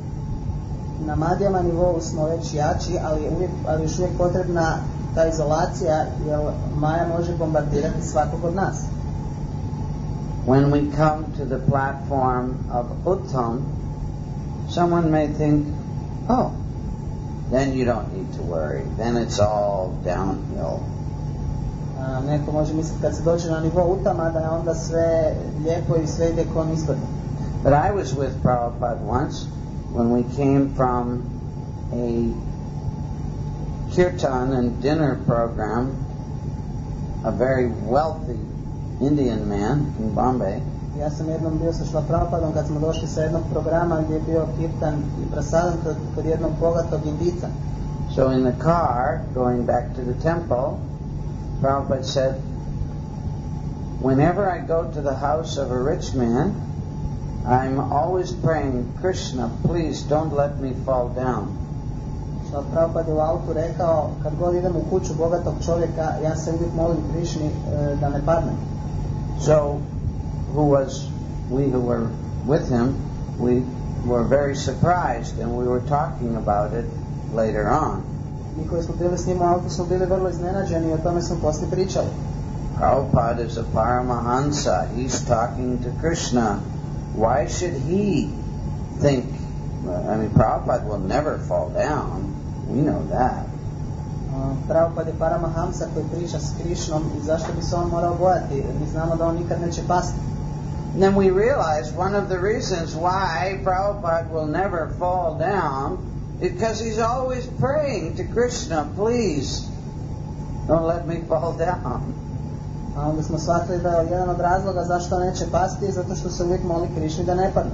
Na Madhyama nivou smo već jači, ali, uvijek, ali još uvijek potrebna ta izolacija, jer Maja može bombardirati svakog od nas. When we come to the platform of Uttam, someone may think, oh, then you don't need to worry, then it's all downhill. A, neko može misliti kad se dođe na nivo Uttama da je onda sve lijepo i sve ide ko nizbrdo. But I was with Prabhupada once when we came from a kirtan and dinner program, a very wealthy Indian man in Bombay. Ja sam jednom bio sa Šla Prabhupadom kad smo došli sa jednog programa gdje je bio kirtan i prasadan kod, kod jednog bogatog Indica. So in the car going back to the temple, Prabhupada said, whenever I go to the house of a rich man, I'm always praying, Krishna, please don't let me fall down. Šla Prabhupada je u autu rekao, kad god idem u kuću bogatog čovjeka, ja se uvijek molim Krišni e, da ne padnem. So, who was, we who were with him, we were very surprised, and we were talking about it later on. Mi koji smo bili s njim u autu smo bili vrlo iznenađeni i o tome smo poslije pričali. Prabhupada is a Paramahansa. He's talking to Krishna. Why should he think, I mean, Prabhupada will never fall down. We know that. Uh, Prabhupada je Paramahamsa koji priča s Krišnom i zašto bi se on morao bojati? Mi znamo da on nikad neće pasti. And then we realized one of the reasons why Prabhupada will never fall down is because he's always praying to Krishna, please, don't let me fall down. A onda smo shvatili da je jedan od razloga zašto neće pasti zato što se uvijek moli Krišni da ne padne.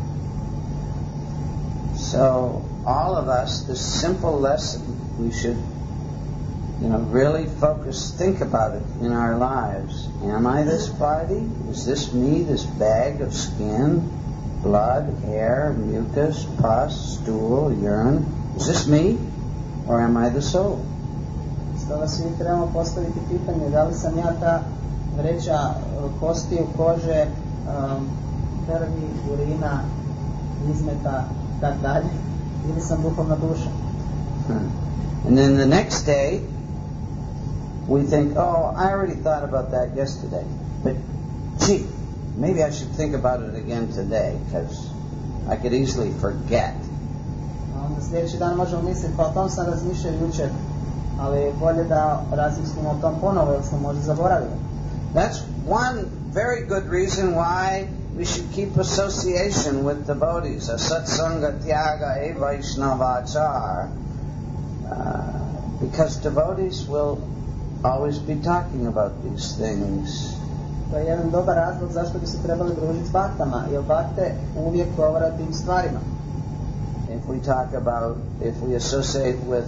So all of us, this simple lesson, we should, you know, really focus, think about it in our lives. Am I this body? Is this me, this bag of skin, blood, hair, mucus, pus, stool, urine? Is this me? Or am I the soul? Stoga svi trebamo postaviti pitanje da li sam ja ta vreća kostiju, kože, um, krvi, urina, izmeta, tak dalje, ili sam duhovna duša. Hmm. And then the next day, we think, oh, I already thought about that yesterday. But, gee, maybe I should think about it again today, because I could easily forget. A onda sljedeći dan možemo misliti, pa o tom sam razmišljao jučer, ali bolje da razmislimo o tom ponovo, jer smo možda zaboravili. That's one very good reason why we should keep association with devotees. A satsanga tyaga e vaishnavachar. Uh, because devotees will always be talking about these things. To je jedan dobar razlog zašto bi se trebali družiti s baktama, jer bakte uvijek govore o tim stvarima. If we talk about, if we associate with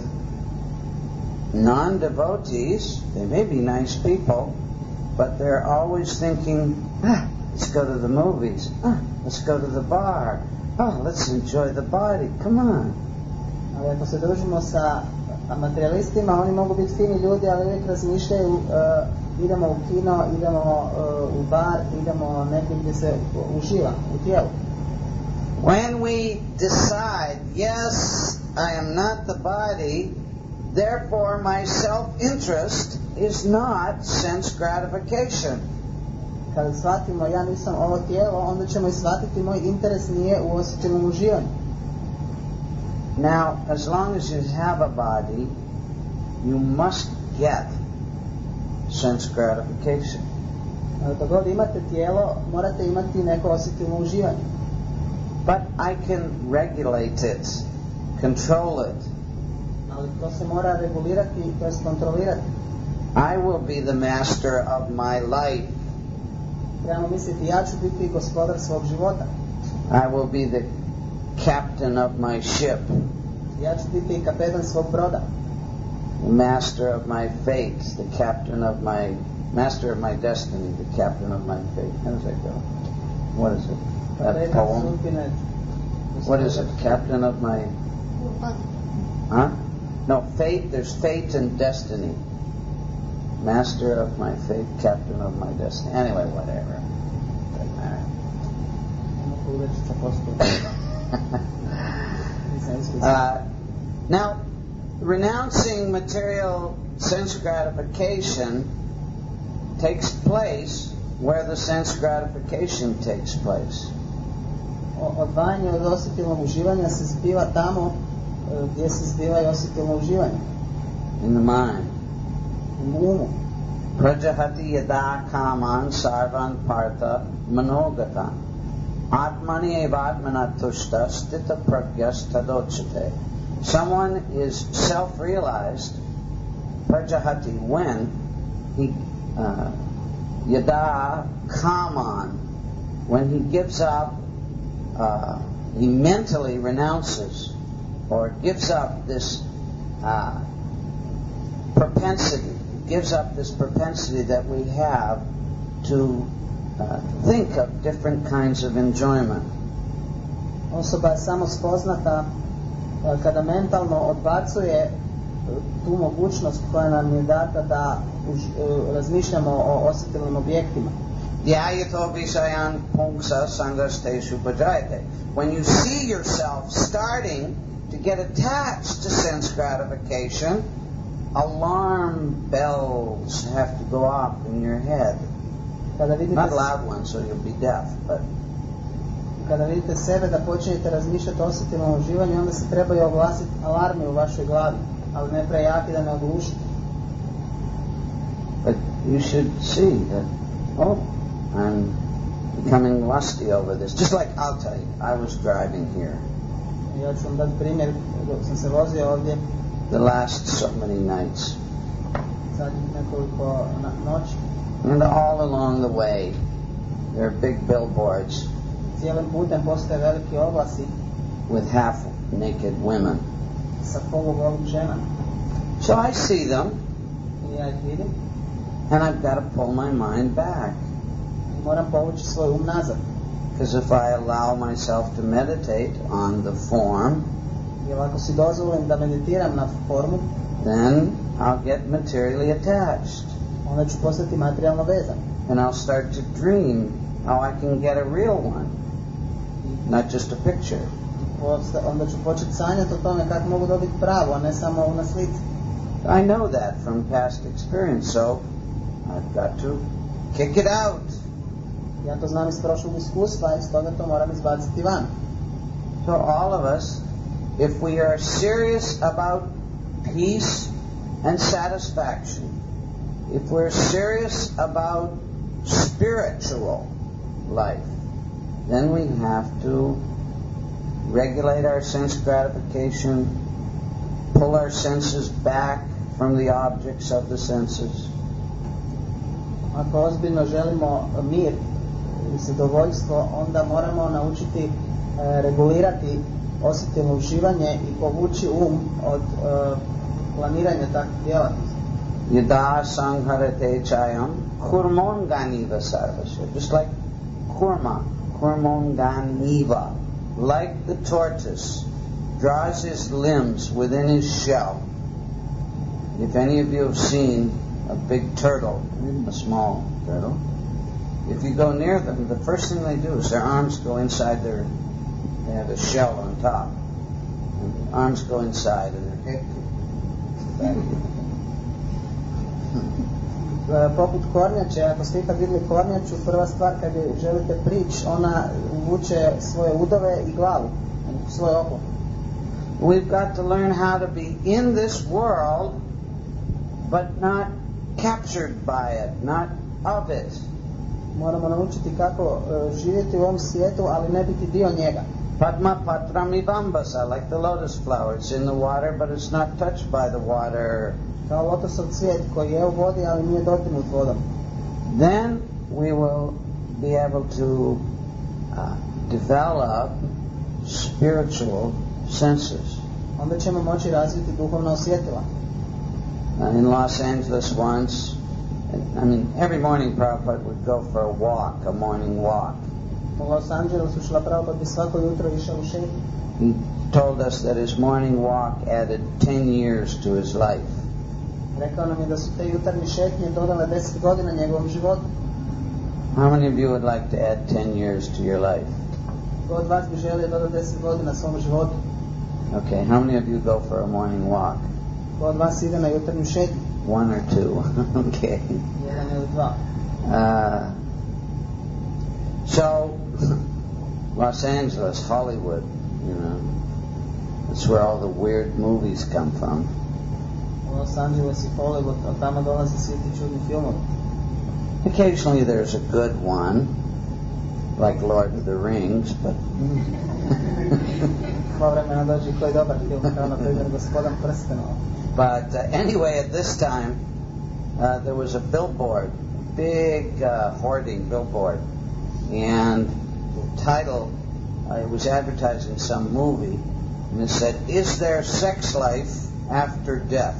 non-devotees, they may be nice people, but they're always thinking, ah, let's go to the movies, ah, let's go to the bar, oh, let's enjoy the body, come on. Ali ako se družimo sa materialistima, oni mogu biti fini ljudi, ali uvijek razmišljaju, uh, idemo u kino, idemo uh, u bar, idemo negdje gdje se uživa u tijelu. When we decide, yes, I am not the body, therefore my self-interest is not sense gratification. Kada shvatimo ja nisam ovo tijelo, onda ćemo i shvatiti moj interes nije u osjećenom uživanju. Now, as long as you have a body, you must get sense gratification. Dok god imate tijelo, morate imati neko osjetilno uživanje. But I can regulate it, control it. Ali to se mora regulirati, to jest kontrolirati. I will be the master of my life. Trebamo misliti, ja ću biti gospodar svog života. I will be the captain of my ship, Ja ću biti kapetan svog broda. the master of my fate, the captain of my, master of my destiny, the captain of my fate. How does that go? What is it? That Kapetan poem? sudbine. What is it? Captain of my, huh? No, fate, there's fate and destiny. Master of my fate, captain of my destiny. Anyway, whatever. Doesn't matter. Uličica postoji. Nisam iskusan. Uh, now, renouncing material sense gratification takes place where the sense gratification takes place. O- Odvajanje od osjetilnog uživanja se zbiva tamo e, gdje se zbiva i osjetilno uživanje. In the mind. U umu. Prajahati yada kaman sarvan partha manogata atmani evatmana tushta stita pragyas tadochate. Someone is self-realized, prajahati, when he uh, yada kaman, when he gives up, uh, he mentally renounces or gives up this uh, propensity, gives up this propensity that we have to uh, think of different kinds of enjoyment. Osoba je samo spoznata e, kada mentalno odbacuje e, tu mogućnost koja nam je data da už, e, razmišljamo o osjetilnim objektima. Dhyayato visayan pungsa sangasteshu bhajayate. When you see yourself starting to get attached to sense gratification, alarm bells have to go off in your head. Kada vidite, Not loud ones, so you'll be deaf, but kada vidite sebe da počinjete razmišljati o osjetilnom uživanju, onda se trebaju oglasiti alarmi u vašoj glavi, ali ne prejaki da ne oglušite. but you should see that, oh, I'm becoming lusty over this. Just like, I'll tell you, I was driving here Ja ću vam dati primjer, dok sam se vozio ovdje the last so many nights, zadnjih nekoliko na- noći. and all along the way there are big billboards Cijelim putem postoje veliki oglasi with half-naked women. sa polugolih žena. So I see them, I ja ih vidim and I've got to pull my mind back. i moram povući svoj um nazad. Because if I allow myself to meditate on the form, Jer ako si dozvolim da meditiram na formu, then I'll get materially attached. onda ću postati materijalno vezan. And I'll start to dream how I can get a real one, not just a picture. Posta- onda ću početi sanjati o tome kako mogu dobiti pravo, a ne samo u na slici. I know that from past experience, so I've got to kick it out. Ja to znam iz prošlog iskustva i stoga to moram izbaciti van. So all of us, if we are serious about peace and satisfaction, if we're serious about spiritual life, then we have to regulate our sense gratification, pull our senses back from the objects of the senses. Ako ozbiljno želimo mir i zadovoljstvo, onda moramo naučiti e, regulirati osjetilno uživanje i povući um od e, planiranja takvih djelatnosti. Yada sangharate chayam kurmonganiva sarvasya. Just like kurma, kurmonganiva. Like the tortoise draws his limbs within his shell. If any of you have seen a big turtle, even a small turtle, if you go near them, the first thing they do is their arms go inside their, they have a shell on top. And the arms go inside and their head goes back. E, poput kornjače, ako ste ikad vidjeli kornjaču, prva stvar kad je želite prići, ona uvuče svoje udove i glavu, svoj oklop. We've got to learn how to be in this world, but not captured by it, not of it. Moramo naučiti kako e, živjeti u ovom svijetu, ali ne biti dio njega. Padma patram ivambasa, like the lotus flower. It's in the water, but it's not touched by the water. Kao lotosov cvijet koji je u vodi, ali nije dotinut vodom. Then we will be able to uh, develop spiritual senses. Onda ćemo moći razviti duhovna osjetila. Uh, in Los Angeles once, I mean, every morning Prabhupada would go for a walk, a morning walk. U Los Angelesu Šrila Prabhupada bi svako jutro išao u šetnju. He told us that his morning walk added ten years to his life. Rekao nam je da su te jutarnje šetnje dodale deset godina njegovom životu. How many of you would like to add ten years to your life? Ko od vas bi želio dodati deset godina svom životu? Okay, how many of you go for a morning walk? Ko od vas ide na jutarnju šetnju? One or two. Okay. Jedan ili dva. Uh, so, Los Angeles, Hollywood, you know, that's where all the weird movies come from. Los Angeles i Hollywood, od tamo dolaze svi ti čudni filmovi. Occasionally there's a good one, like Lord of the Rings, but Dva vremena dođe koji dobar film, kao na primjer Gospodan prstenova. but uh, anyway, at this time uh, there was a billboard, big uh, hoarding billboard, and the title, uh, it was advertising some movie, and it said, "Is there sex life after death?"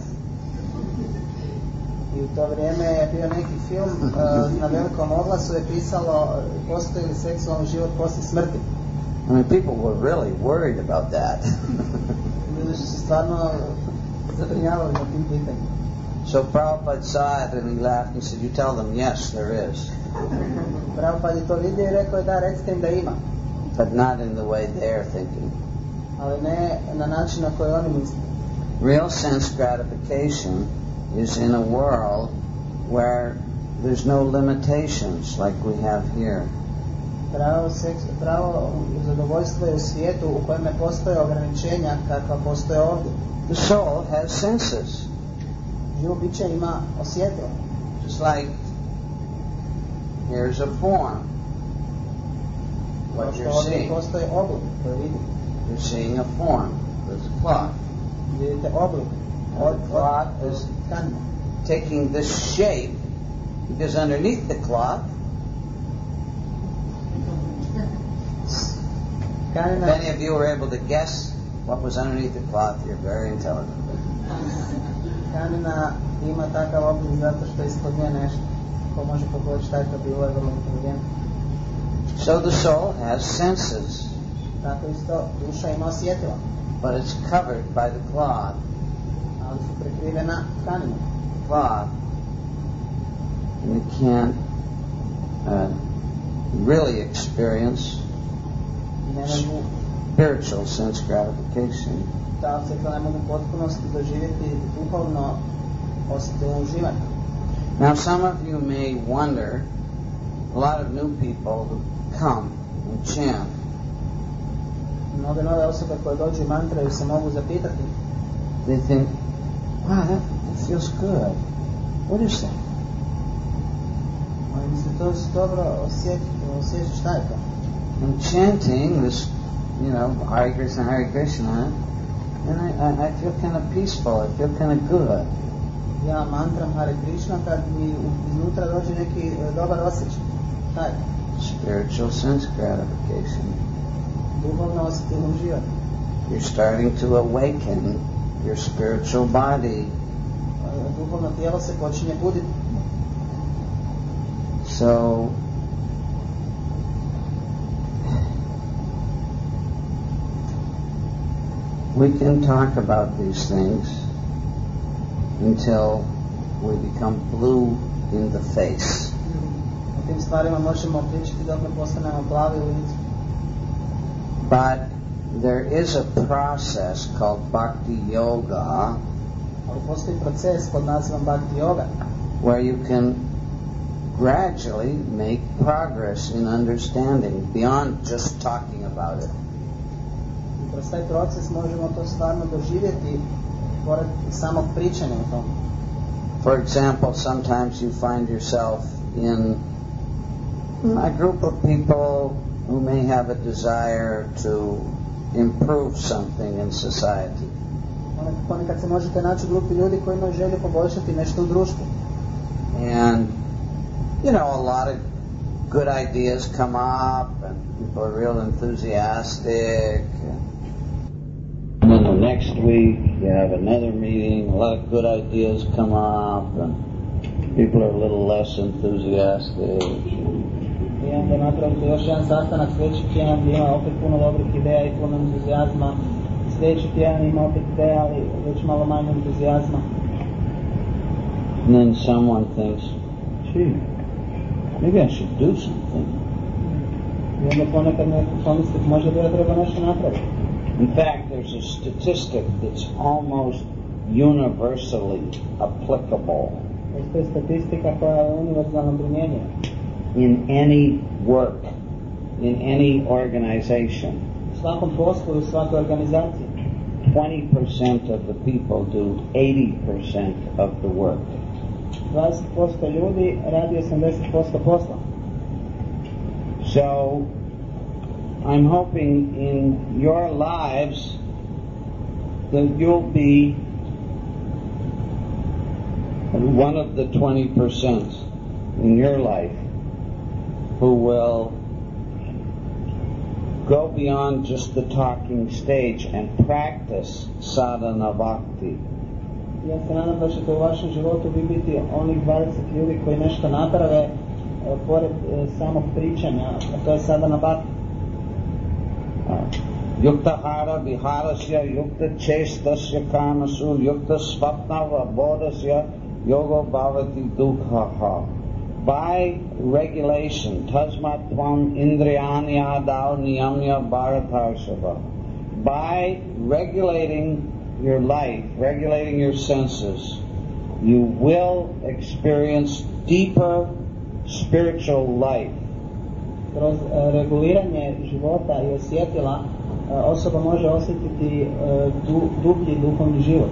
I u to vrijeme je bio neki film, uh, na velikom oglasu je pisalo postoji li seksualni život poslije smrti. I mean, people were really worried about that. Ljudi su se stvarno zabrinjavali na tim pitanjima. So Prabhupada saw it and he laughed and said, "You tell them, yes, there is, Prabhupada je to vidio i rekao je da, recite im da ima, but not in the way they're thinking." ali ne na način na koji oni misle. Real sense gratification is in a world where there's no limitations like we have here. Pravo, seks, pravo zadovoljstvo je u svijetu u kojem ne postoje ograničenja kakva postoje ovdje. The soul has senses, Živo biće ima osjetilo. just like here's a form. Kao What što you're ovdje seeing, postoji oblik koji vidite. you're seeing a form. There's a cloth. Vidite oblik. Or the cloth is Tkanina. taking this shape because underneath the cloth, if Tkanina, any of you were able to guess what was underneath the cloth, you're very intelligent. tkanina ima takav oblik zato što ispod nje nešto. Ko može pogoditi šta je to bilo, je vrlo inteligentno. So the soul has senses, Tako isto duša ima osjetila, but it's covered by the cloth. ali su prekrivena tkaninom. Cloth, and you can't uh, really experience I ne mogu, spiritual sense gratification. ta osjetila ne mogu u potpunosti doživjeti duhovno osjetilo uživanje. Now, some of you may wonder, a lot of new people who come and chant, Mnoge nove osobe koje dođu i mantraju se mogu zapitati, they think, wow, that, that feels good. What is that? ali misle, to se dobro osjeti, osjeća šta je to. I'm chanting this, you know, Hare Krishna, Hare Krishna, and I, I, I feel kind of peaceful. I feel kind of good. Ja mantram Hare Krishna kad mi iznutra dođe neki e, dobar osjećaj. Šta je? Spiritual sense gratification. Duhovno osjetilo uživanje. You're starting to awaken your spiritual body. E, Duhovno tijelo se počinje buditi. So, we can talk about these things until we become blue in the face. O tim stvarima možemo pričati dok ne postanemo plavi u licu. But there is a process called bhakti yoga Ali postoji proces pod nazivom Bhakti Yoga, where you can gradually make progress in understanding beyond just talking about it. i kroz taj proces možemo to stvarno doživjeti pored samog pričanja o tom. For example, sometimes you find yourself in a group of people who may have a desire to improve something in society. Ponekad- Ponekad se možete naći u grupi ljudi koji imaju želju poboljšati nešto u društvu. And, you know, a lot of good ideas come up and people are real enthusiastic. And then the next week you have another meeting, a lot of good ideas come up and people are a little less enthusiastic. I onda napravite još jedan sastanak, sljedeći tjedan ima opet puno dobrih ideja i puno entuzijazma. Sljedeći tjedan ima opet ideja, ali već malo manje entuzijazma. And then someone thinks, gee, maybe I should do something. I onda ponekad neko pomisli, možda bi ja treba nešto napraviti. In fact, there's a statistic that's almost universally applicable. Postoji statistika koja je univerzalno primjenjiva. In any work, in any organization. U svakom poslu i u svakoj organizaciji. twenty percent of the people do eighty percent of the work. dvadeset posto ljudi radi osamdeset posto posla. So, I'm hoping in your lives that you'll be one of the twenty percent in your life who will go beyond just the talking stage and practice sadhana bhakti. Ja se nadam da ćete u vašem životu vi biti onih dvadeset ljudi koji nešto naprave e, pored e, samog pričanja, a to je sadhana bhakti. Yukta hara viharasya yukta chestasya kamasu yukta svapnava bodhasya yogo bhavati dukhaha. By regulation, tasmat tvam indriyani adau niyamya bharatarshava. By regulating your life, regulating your senses, you will experience deeper spiritual life. Kroz e, reguliranje života i osjetila e, osoba može osjetiti e, du, dublji duhovni život.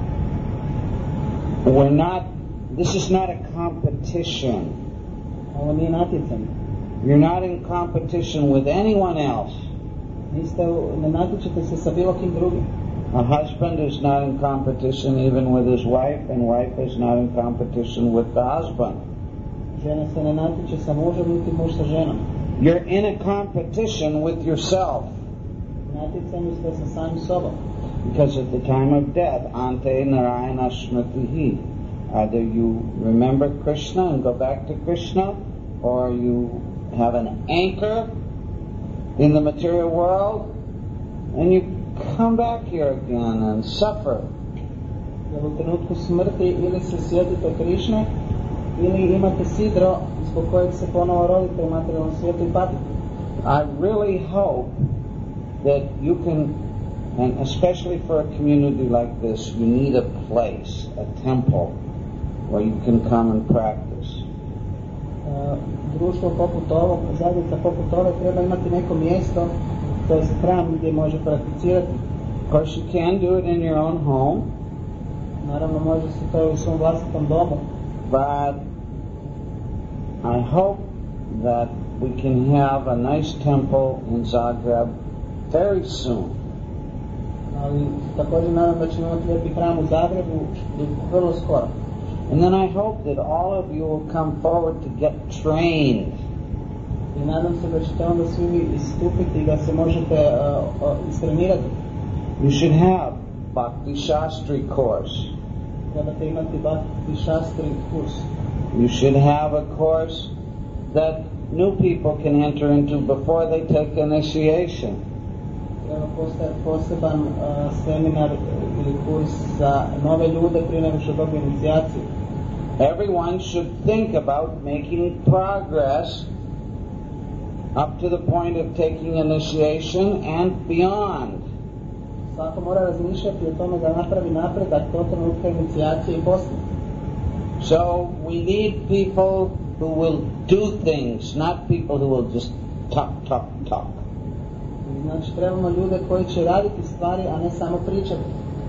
We're not, this is not a competition. Ovo nije natjecanje. You're not in competition with anyone else. Niste, ne natječete se sa bilo kim drugim. A husband is not in competition even with his wife, and wife is not in competition with the husband. Žena se ne natječe sa mužem, niti muž sa ženom. You're in a competition with yourself. Natjecanju ste sa samim sobom. Because at the time of death, ante narayana smritihi, either you remember Krishna and go back to Krishna, or you have an anchor in the material world, and you come back here again and suffer. Jer u trenutku smrti ili se sjetite Krišne, ili imate sidro zbog kojeg se ponovo rodite u materijalnom svijetu i patite. I really hope that you can, and especially for a community like this, you need a place, a temple, where you can come and practice. Uh, društvo poput ovog, zajednica poput ove, treba imati neko mjesto, to je hram gdje može prakticirati. Of course, you can do it in your own home. Naravno, može se to u svom vlastitom domu. But I hope that we can have a nice temple in Zagreb very soon. Ali također nadam da ćemo imati lijepi hram u Zagrebu vrlo skoro. And then I hope that all of you will come forward to get trained. I nadam se da ćete onda svi vi istupiti i da se možete uh, uh, istrenirati. You should have Bhakti Shastri course. Trebate imati Bhakti Shastri kurs. You should have a course that new people can enter into before they take initiation. Treba postojati poseban uh, seminar ili kurs za nove ljude prije nego što dobiju inicijaciju. Everyone should think about making progress up to the point of taking initiation and beyond. Svako mora razmišljati o tome da napravi napredak do trenutka inicijacije i poslije. So we need people who will do things, not people who will just talk, talk, talk. Znači trebamo ljude koji će raditi stvari, a ne samo pričati.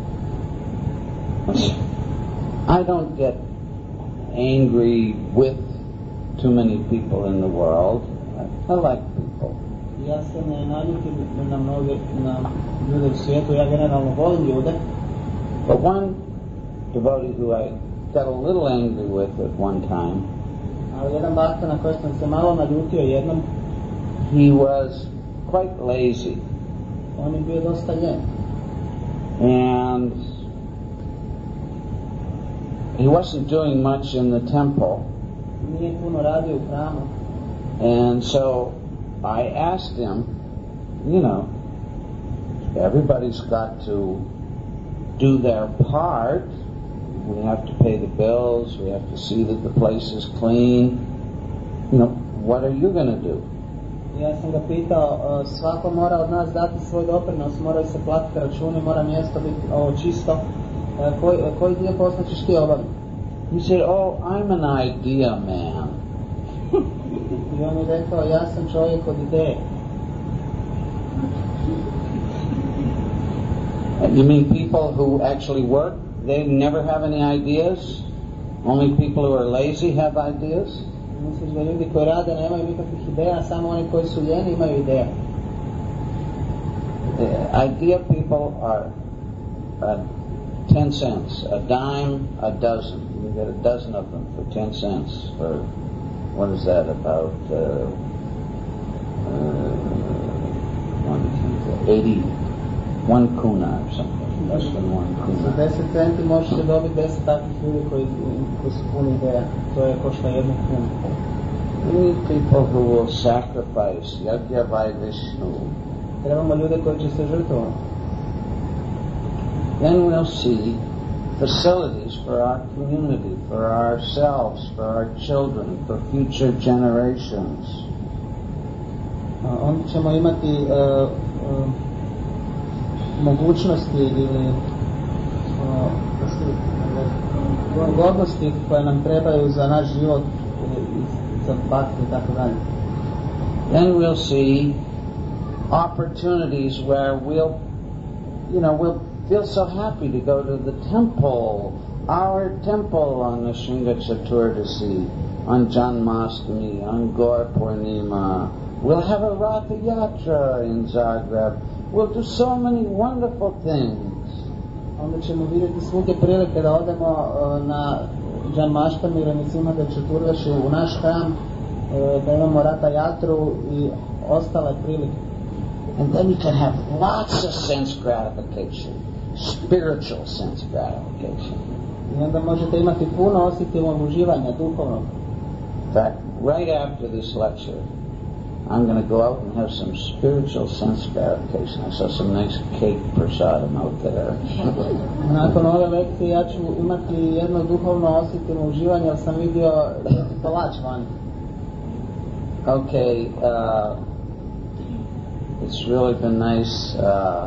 I don't get angry with too many people in the world. I, I like people. Ja se ne naljutim na mnoge na ljude u svijetu, ja generalno volim ljude. But one devotee who I got a little angry with at one time, Ali jedan bhakta na koji sam se malo naljutio jednom, he was quite lazy. on je bio dosta ljen. And he wasn't doing much in the temple. Nije puno radio u hramu. And so I asked him, you know, everybody's got to do their part. We have to pay the bills. We have to see that the place is clean. You know, what are you going to do? Ja sam ga pitao, svako mora od nas dati svoj doprinos, moraju se platiti računi, mora mjesto biti ovo čisto. Koji, koji dio posla ćeš ti obaviti? He said, oh, I'm an idea man. I on je rekao, ja sam čovjek od ideje. You mean people who actually work, they never have any ideas? Only people who are lazy have ideas? Misliš da ljudi koji rade nemaju nikakvih ideja, samo oni koji su ljeni imaju ideja? Uh, idea people are uh, ten cents, a dime, a dozen. You get a dozen of them for ten cents. For what is that about? Uh, uh, one, eighty, one kuna or something. Less than one Za kuna. deset centi možete dobiti deset takvih ljudi koji, koji su puni ideja. To je košta jednu kunu. We need people who will sacrifice Yajna Vishnu. Trebamo ljude koji će se žrtvovati. Then we'll see facilities for our community, for ourselves, for our children, for future generations. Onda ćemo imati uh, uh, mogućnosti ili uh, pogodnosti koje nam trebaju za naš život i za bhakti i tako dalje. Then we'll see opportunities where we'll, you know, we'll feel so happy to go to the temple, our temple on the Shringa Chaturdasi, on Janmashtami, on Gaur Purnima. We'll have a Ratha Yatra in Zagreb. We'll do so many wonderful things. Onda ćemo vidjeti svugdje prilike da odemo uh, na Janmashtami ili Nrsimha Chaturdashi u naš hram, uh, da imamo Ratha Yatru i ostale prilike. And then you can have lots of sense gratification, spiritual sense gratification. I onda možete imati puno osjetilnog uživanja duhovnog. In fact, right after this lecture, I'm going to go out and have some spiritual sense gratification. I saw some nice cake prasadam out there. Nakon ove lekcije ja ću imati jedno duhovno osjetilno uživanje, jer sam vidio neki kolač vani. Okay, uh, it's really been nice uh,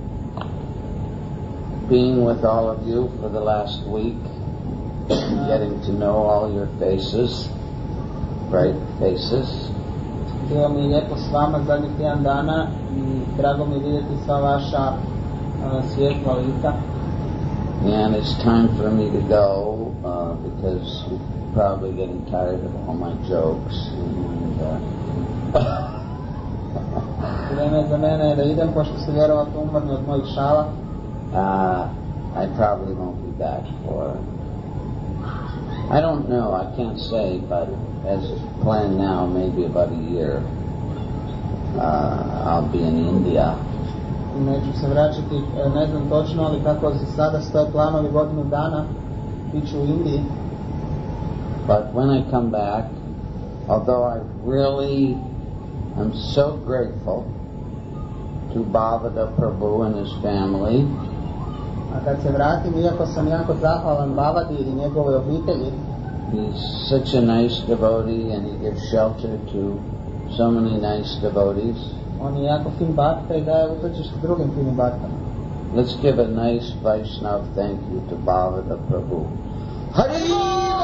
being with all of you for the last week, getting to know all your faces, bright faces. Bilo mi je lijepo s vama zadnjih tjedan dana i drago mi je vidjeti sva vaša uh, svjetla lica. And it's time for me to go uh, because you're probably getting tired of all my jokes. And, uh, Vrijeme je za mene da idem, pošto se vjerovatno umorni od mojih šala. uh, I probably won't be back for, I don't know, I can't say, but as planned now, maybe about a year, uh, I'll be in India. Neću se vraćati, ne znam točno, ali kako za sada stoje planovi godinu dana, bit ću u Indiji. But when I come back, although I really am so grateful to Bhavada Prabhu and his family, A kad se vratim, iako sam jako zahvalan Bhavadi i njegovoj obitelji, he's such a nice devotee and he gives shelter to so many nice devotees. on je jako fin bhakta i daje utočište drugim finim bhaktama. Let's give a nice Vaishnav thank you to Bhavada Prabhu. Haribo!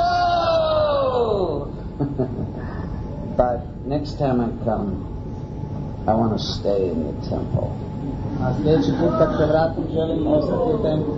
But next time I come, I want to stay in the temple. A sljedeći put kad se vratim, želim ostati u templu.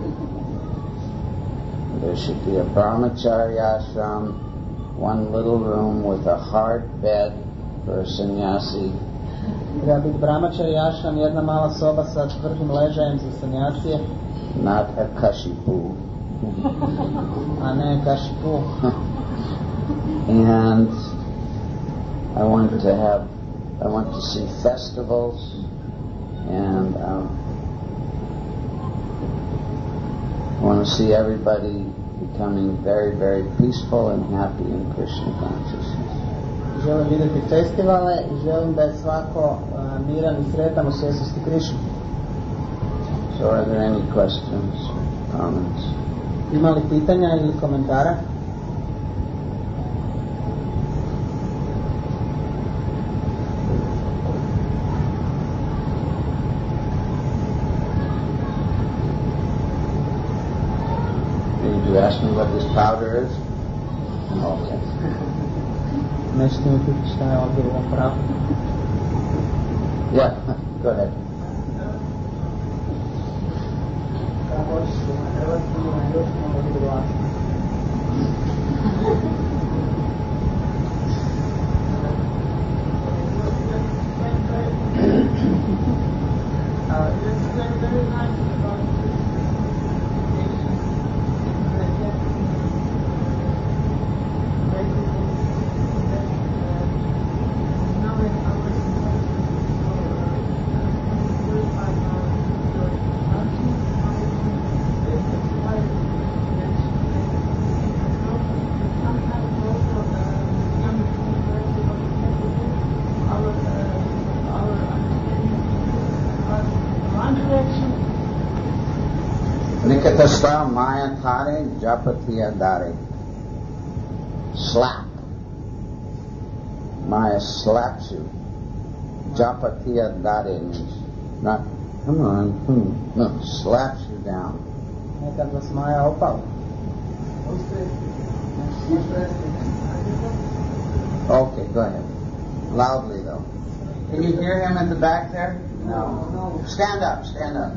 There should be a brahmacharya ashram, one little room with a hard bed for a sannyasi. Treba biti brahmacharya ashram, jedna mala soba sa tvrdim ležajem za sannyasije, Not a kashipu. a ne kašipu. And I want to have, I want to see festivals, and um, I want to see everybody becoming very, very peaceful and happy in Krishna consciousness. Želim vidjeti festivale i želim da je svako uh, miran i sretan u svjesnosti Krišne. So are there any questions, comments? Ima li pitanja ili komentara? Did you ask me what this powder is? Okay. Nećete mi pitati šta je ovdje u ovom pravu? Yeah, go ahead. Kada hoćeš na hrvatski ili na engleskom, onda bude glasno. Nikatasta maya thare japatiya dare. Slap. Maya slaps you. Japatiya dare means not, come on, hmm, no, slaps you down. Nekad vas Maja opala. Okay, go ahead. Loudly though. Can you hear him at the back there? No. Stand up, stand up.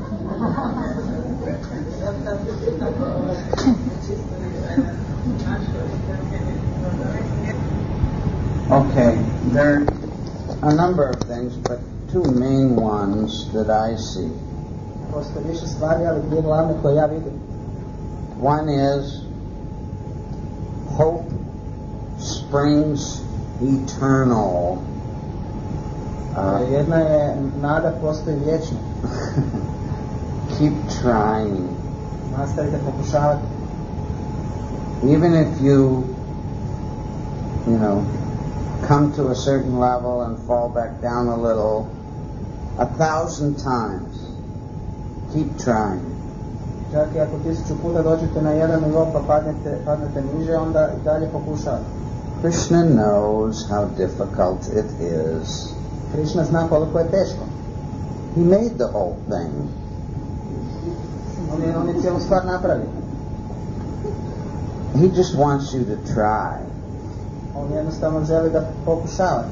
Okay, there are a number of things, but two main ones that I see. Postoje više stvari, ali dvije glavne koje ja vidim. One is hope springs eternal. Uh, Jedna je nada postoji vječno. Keep trying. Nastavite pokušavati. Even if you, you know, come to a certain level and fall back down a little, a thousand times, keep trying. Čak i ako tisuću puta dođete na jedan nivo pa padnete, padnete niže, onda i dalje pokušavate. Krishna knows how difficult it is. Krishna zna koliko je teško. He made the whole thing. On je, on je cijelu stvar napravio. He just wants you to try. On jednostavno želi da pokušavate.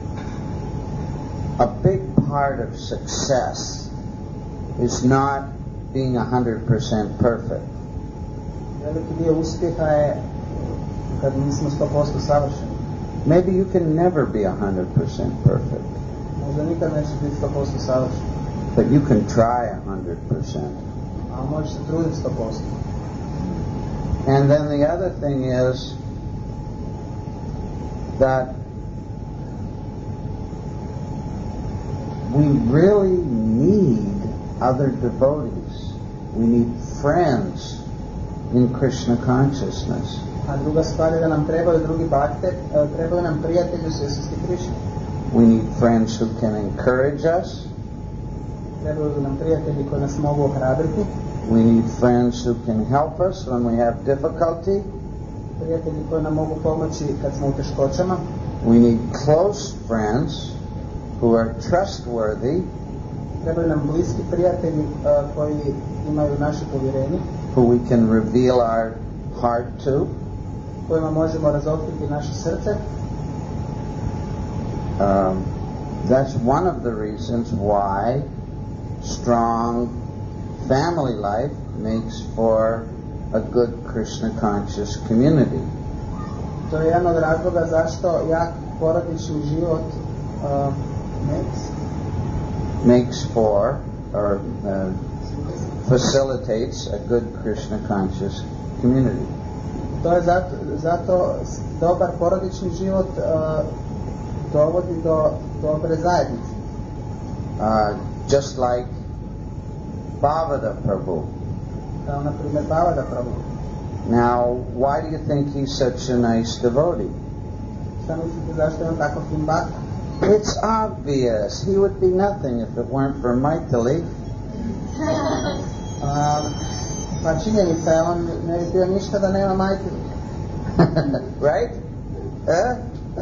A big part of success is not being one hundred percent perfect. Veliki dio uspjeha je kad nismo sto posto savršeni. Maybe you can never be one hundred percent perfect. Možda nikad nećeš biti sto posto savršen. But you can try one hundred percent. A možeš se truditi sto posto. And then the other thing is that we really need other devotees. We need friends in Krishna consciousness. A druga stvar je da nam trebaju drugi bhakte, trebaju nam prijatelji u svjesnosti Krišne. We need friends who can encourage us. Trebaju nam prijatelji koji nas mogu ohrabriti. We need friends who can help us when we have difficulty. Prijatelji koji nam mogu pomoći kad smo u teškoćama. We need close friends who are trustworthy. Trebaju nam bliski prijatelji uh, koji imaju naše povjerenje. Who we can reveal our heart to. Kojima možemo razotkriti naše srce. Um, that's one of the reasons why strong family life makes for a good Krishna conscious community. To je jedan od razloga zašto jak porodični život uh, makes makes for or uh, facilitates a good Krishna conscious community. To je zato, zato dobar porodični život uh, dovodi do dobre zajednice. Uh, just like Bhavada Prabhu. Kao na primjer Bhavada Prabhu. Now, why do you think he's such a nice devotee? Šta mislite zašto je on tako fin bhakta? It's obvious. He would be nothing if it weren't for Maitali. A, pa činjenica je, on ne bi bio ništa da nema Maitali. Right? Huh?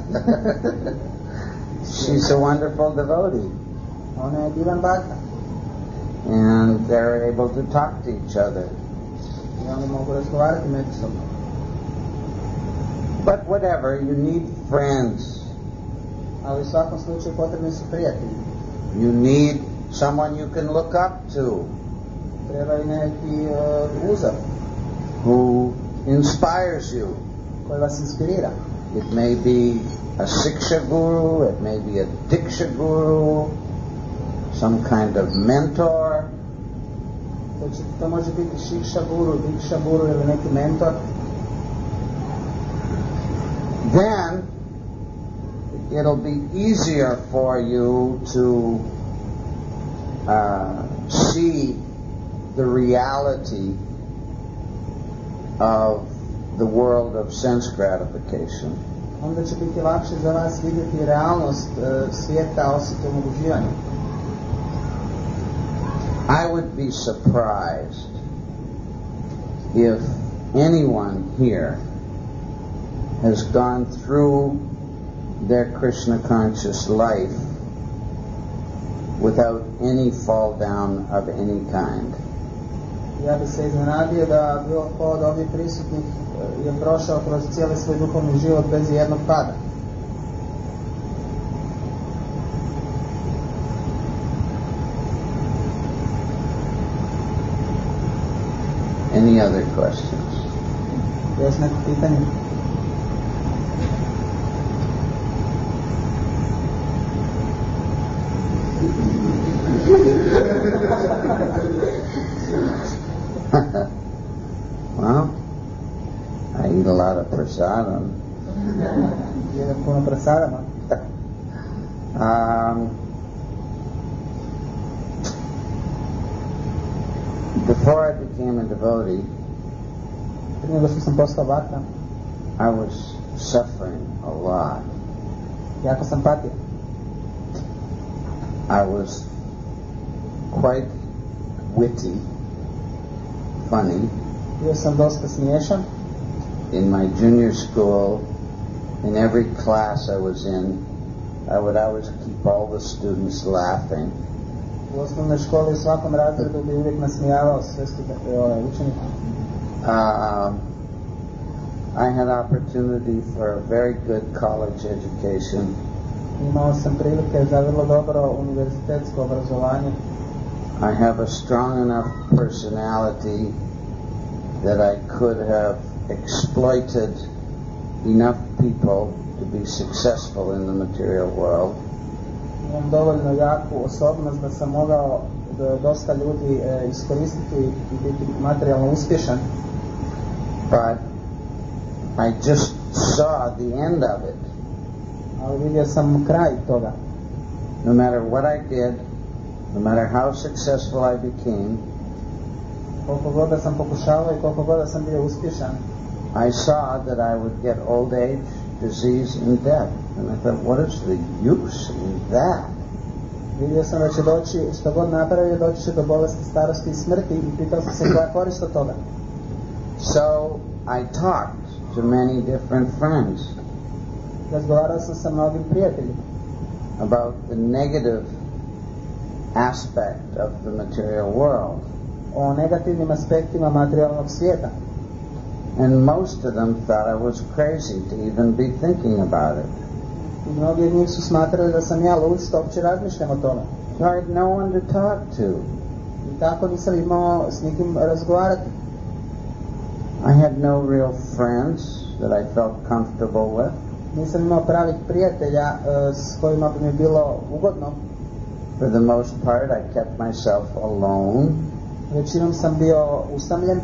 She's a wonderful devotee. Ona je divan bhakta. And they're able to talk to each other. I oni mogu razgovarati međusobno. But whatever, you need friends. Ali u svakom slučaju potrebni su prijatelji. You need someone you can look up to. Treba i neki uh, uzor who inspires you. koji vas inspirira. It may be a Siksha guru, it may be a Diksha guru, some kind of mentor. To, će, to može biti Shiksha guru, Diksha guru ili neki mentor. Then it'll be easier for you to uh, see the reality of the world of sense gratification. Onda će biti lakše za vas vidjeti realnost uh, svijeta osjetom uživanja. I would be surprised if anyone here has gone through their Krishna conscious life without any fall down of any kind. Ja bi se iznenadio da bilo ko od ovih prisutnih je prošao kroz cijeli svoj duhovni život bez jednog pada. Any other questions? Još neko pitanje? Well, I eat a lot of prasadam. Jedem puno prasadama. Um, before I became a devotee, Prije nego što sam postao bhakta, I was suffering a lot. jako sam patio. I was quite witty, funny. Bio sam dosta smiješan. In my junior school, in every class I was in, I would always keep all the students laughing. U osnovnoj školi u svakom razredu bi uvijek nasmijavao sve studente, ovaj, učenike. Um, I had opportunity for a very good college education. Imao sam prilike za vrlo dobro univerzitetsko obrazovanje. I have a strong enough personality that I could have exploited enough people to be successful in the material world. Imam dovoljno jaku osobnost da sam mogao da dosta ljudi e, iskoristiti i biti materijalno uspješan. But I just saw the end of it. Ali vidio sam kraj toga. No matter what I did, no matter how successful I became, Koliko god da sam pokušavao i koliko god da sam bio uspješan, I saw that I would get old age, disease, and death. And I thought, what is the use in that? vidio sam da će doći, što god napravio, doći će do bolesti, starosti i smrti i pitao sam se koja korist od toga. So I talked to many different friends Razgovarao sam sa mnogim prijateljima about the negative aspect of the material world. o negativnim aspektima materijalnog svijeta. And most of them thought I was crazy to even be thinking about it. I mnogi od njih su smatrali da sam ja lud što uopće razmišljam o tome. So I had no one to talk to. I tako nisam imao s nikim razgovarati. I had no real friends that I felt comfortable with. Nisam imao pravih prijatelja uh, s kojima bi mi bilo ugodno. For the most part, I kept myself alone. Većinom sam bio usamljen.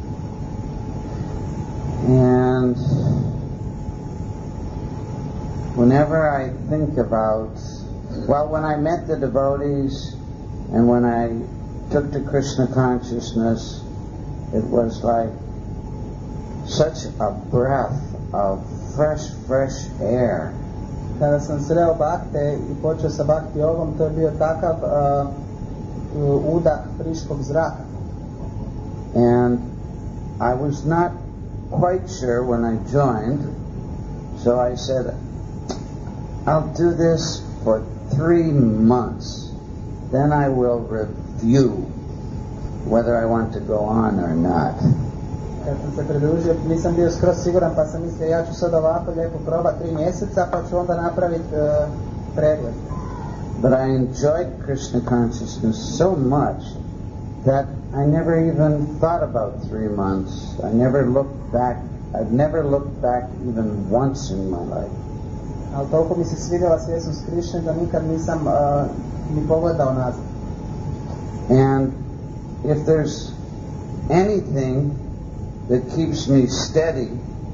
And whenever I think about, well, when I met the devotees and when I took to Krishna consciousness, it was like such a breath of fresh, fresh air. Kada sam sreo Bhakte i počeo sa Bhakti Yogom, to je bio takav uh, udah friškog zraka. And I was not quite sure when I joined, so I said, I'll do this for three months. Then I will review whether I want to go on or not. Kad sam se pridružio, nisam bio skroz siguran, pa sam mislio ja ću sad ovako lijepo probati tri mjeseca, pa ću onda napraviti uh, pregled. But I enjoyed Krishna consciousness so much that I never even thought about three months. I never looked back. I've never looked back even once in my life. Ali toliko mi se svidjela svjesnost Krišne da nikad nisam uh, ni pogledao nazad. And if there's anything that keeps me steady,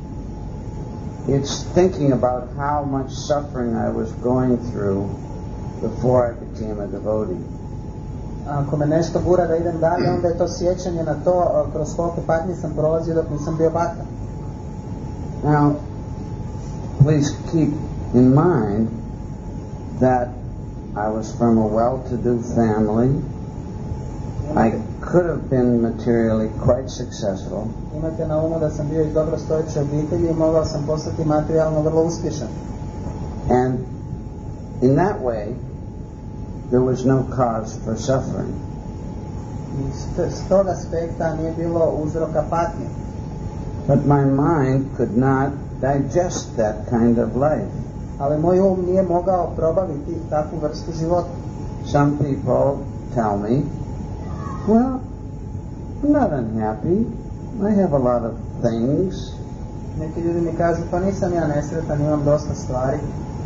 it's thinking about how much suffering I was going through before I became a devotee. Ako me nešto gura da idem dalje, onda je to sjećanje na to uh, kroz koliko patnji sam prolazio dok nisam bio bhakta. Now, please keep in mind that I was from a well-to-do family. I could have been materially quite successful. Imajte na umu da sam bio iz dobro stojeće obitelji i mogao sam postati materijalno vrlo uspješan. And in that way, there was no cause for suffering. I s tog aspekta nije bilo uzroka patnje. But my mind could not digest that kind of life. Ali moj um nije mogao probaviti takvu vrstu života. Some people tell me, well, I'm not unhappy. I have a lot of things. Neki ljudi mi kažu, pa nisam ja nesretan, imam dosta stvari.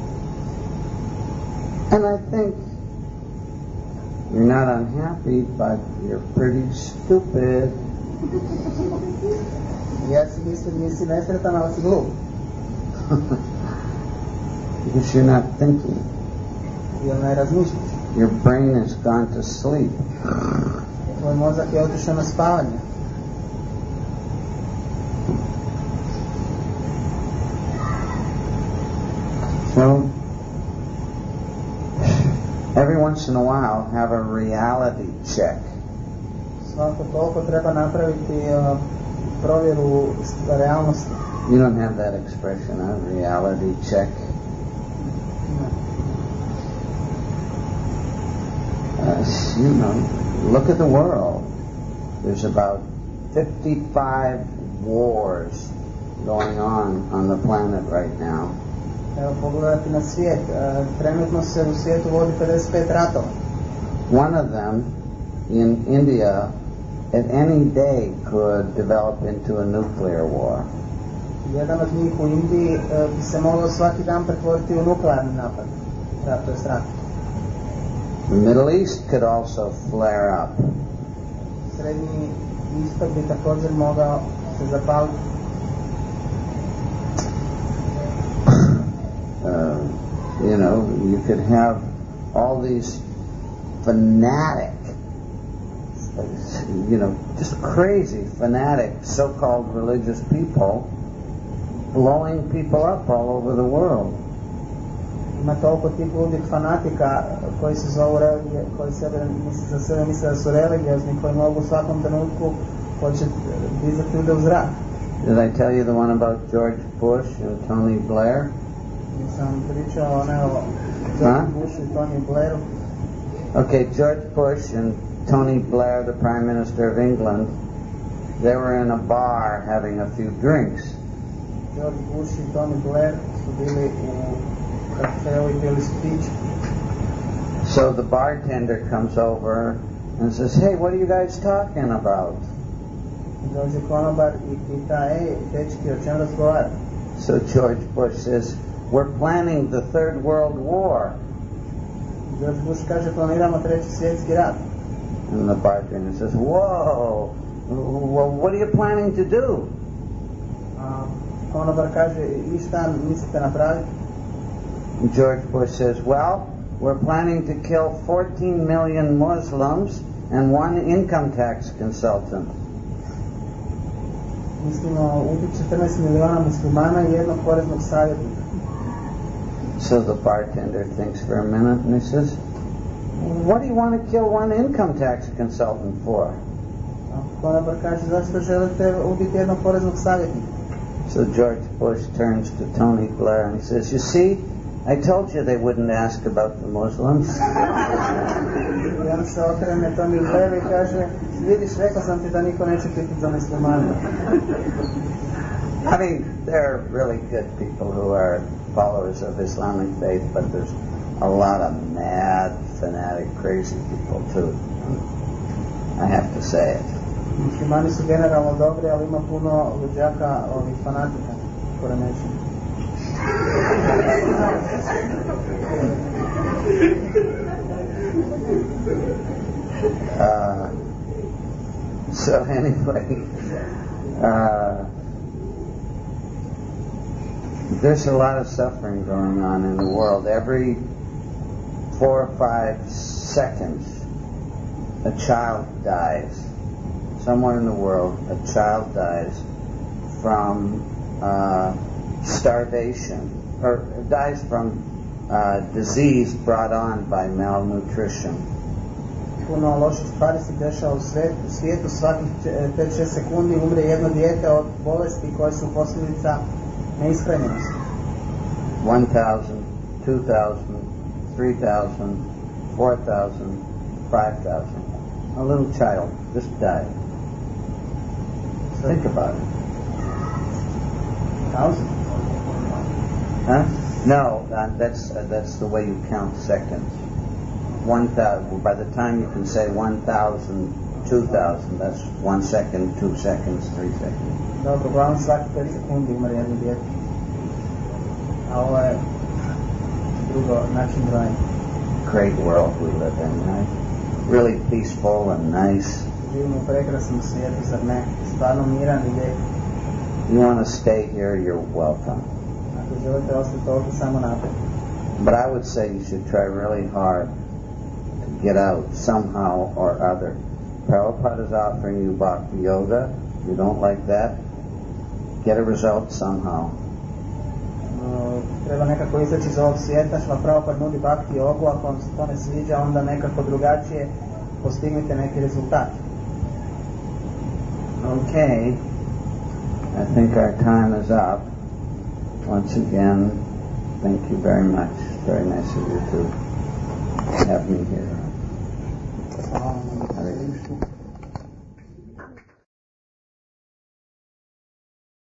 And I think, you're not unhappy, but you're pretty stupid. Ja si mislim, nisi nesretan, ali si glup. Because you're not thinking. Jer ne razmišljaš. Your brain has gone to sleep. Tvoj mozak je otišao na spavanje. So, every once in a while, have a reality check. Svako toliko treba napraviti uh, provjeru realnosti. You don't have that expression, a reality check. Uh, you know, look at the world. There's about fifty-five wars going on on the planet right now. Evo pogledati na svijet. Uh, trenutno se u svijetu vodi pedeset pet ratova. One of them in India at any day could develop into a nuclear war. Jedan od njih u Indiji uh, bi se mogao svaki dan pretvoriti u nuklearni napad. Rat, to je rat. The Middle East could also flare up. Srednji istok bi također mogao se zapaliti. Uh, you know, you could have all these fanatic, you know, just crazy fanatic so-called religious people blowing people up all over the world. Ima toliko tih ludih fanatika koji se zovu religije, koji sebe, za sebe misle da su religiozni, koji mogu u svakom trenutku početi dizati ljude u zrak. Did I tell you the one about George Bush and Tony Blair? Nisam pričao one o George Huh? Bushu i Tony Blairu. Okay, George Bush and Tony Blair, the Prime Minister of England, they were in a bar having a few drinks. George Bush i Tony Blair su bili u kafeu i pili su piće. So the bartender comes over and says, hey, what are you guys talking about? Dođe konobar i pita, ej, dečki, o čem razgovara? So George Bush says, we're planning the Third World War. George Bush kaže, planiramo treći svjetski rat. And the bartender says, whoa, well, what are you planning to do? A konobar kaže, i šta mislite napraviti? And George Bush says, well, we're planning to kill fourteen million Muslims and one income tax consultant. Mislimo ubiti četrnaest miliona muslimana i jednog poreznog savjetnika. So the bartender thinks for a minute and he says, what do you want to kill one income tax consultant for? Konobar kaže, zašto želite ubiti jednog poreznog savjetnika? So George Bush turns to Tony Blair and he says, you see, I told you they wouldn't ask about the Muslims. I on se okrene Tony Blair i kaže, vidiš, rekao sam ti da niko neće pitati za muslimane. I mean, they're really good people who are followers of Islamic faith, but there's a lot of mad, fanatic, crazy people too. I have to say it. Muslimani su generalno dobri, ali ima puno luđaka, ovih fanatika, poremećeni. Uh, so anyway, uh, there's a lot of suffering going on in the world. Every four or five seconds, a child dies. Somewhere in the world, a child dies from uh, starvation, or dies from uh, disease brought on by malnutrition. Puno loših stvari se dešava u svijetu, svakih pet šest sekundi umre jedno dijete od bolesti koje su posljedica neishranjenosti. One thousand, two thousand, three thousand, four thousand, five thousand. A little child just died. Think about it. Thousand? Huh? No, uh, that's uh, that's the way you count seconds. One thousand. By the time you can say one thousand, two thousand, that's one second, two seconds, three seconds. Dobro, uglavnom svaki pet sekundi umre jedno dijete. A ovo je drugo način brojanja. Great world we live in, right? Really peaceful and nice. Živimo u prekrasnom svijetu, zar ne? Stvarno miran i lijep. You want to stay here, you're welcome. Ako želite ostati ovdje, samo naprijed. But I would say you should try really hard to get out somehow or other. Prabhupada is offering you bhakti yoga. You don't like that? Get a result somehow. No, treba nekako izaći iz ovog svijeta, što Prabhupada nudi bhakti jogu, ako vam se to ne sviđa, onda nekako drugačije postignite neki rezultat. Okay. I think our time is up. Once again, thank you very much. Very nice of you to have me here.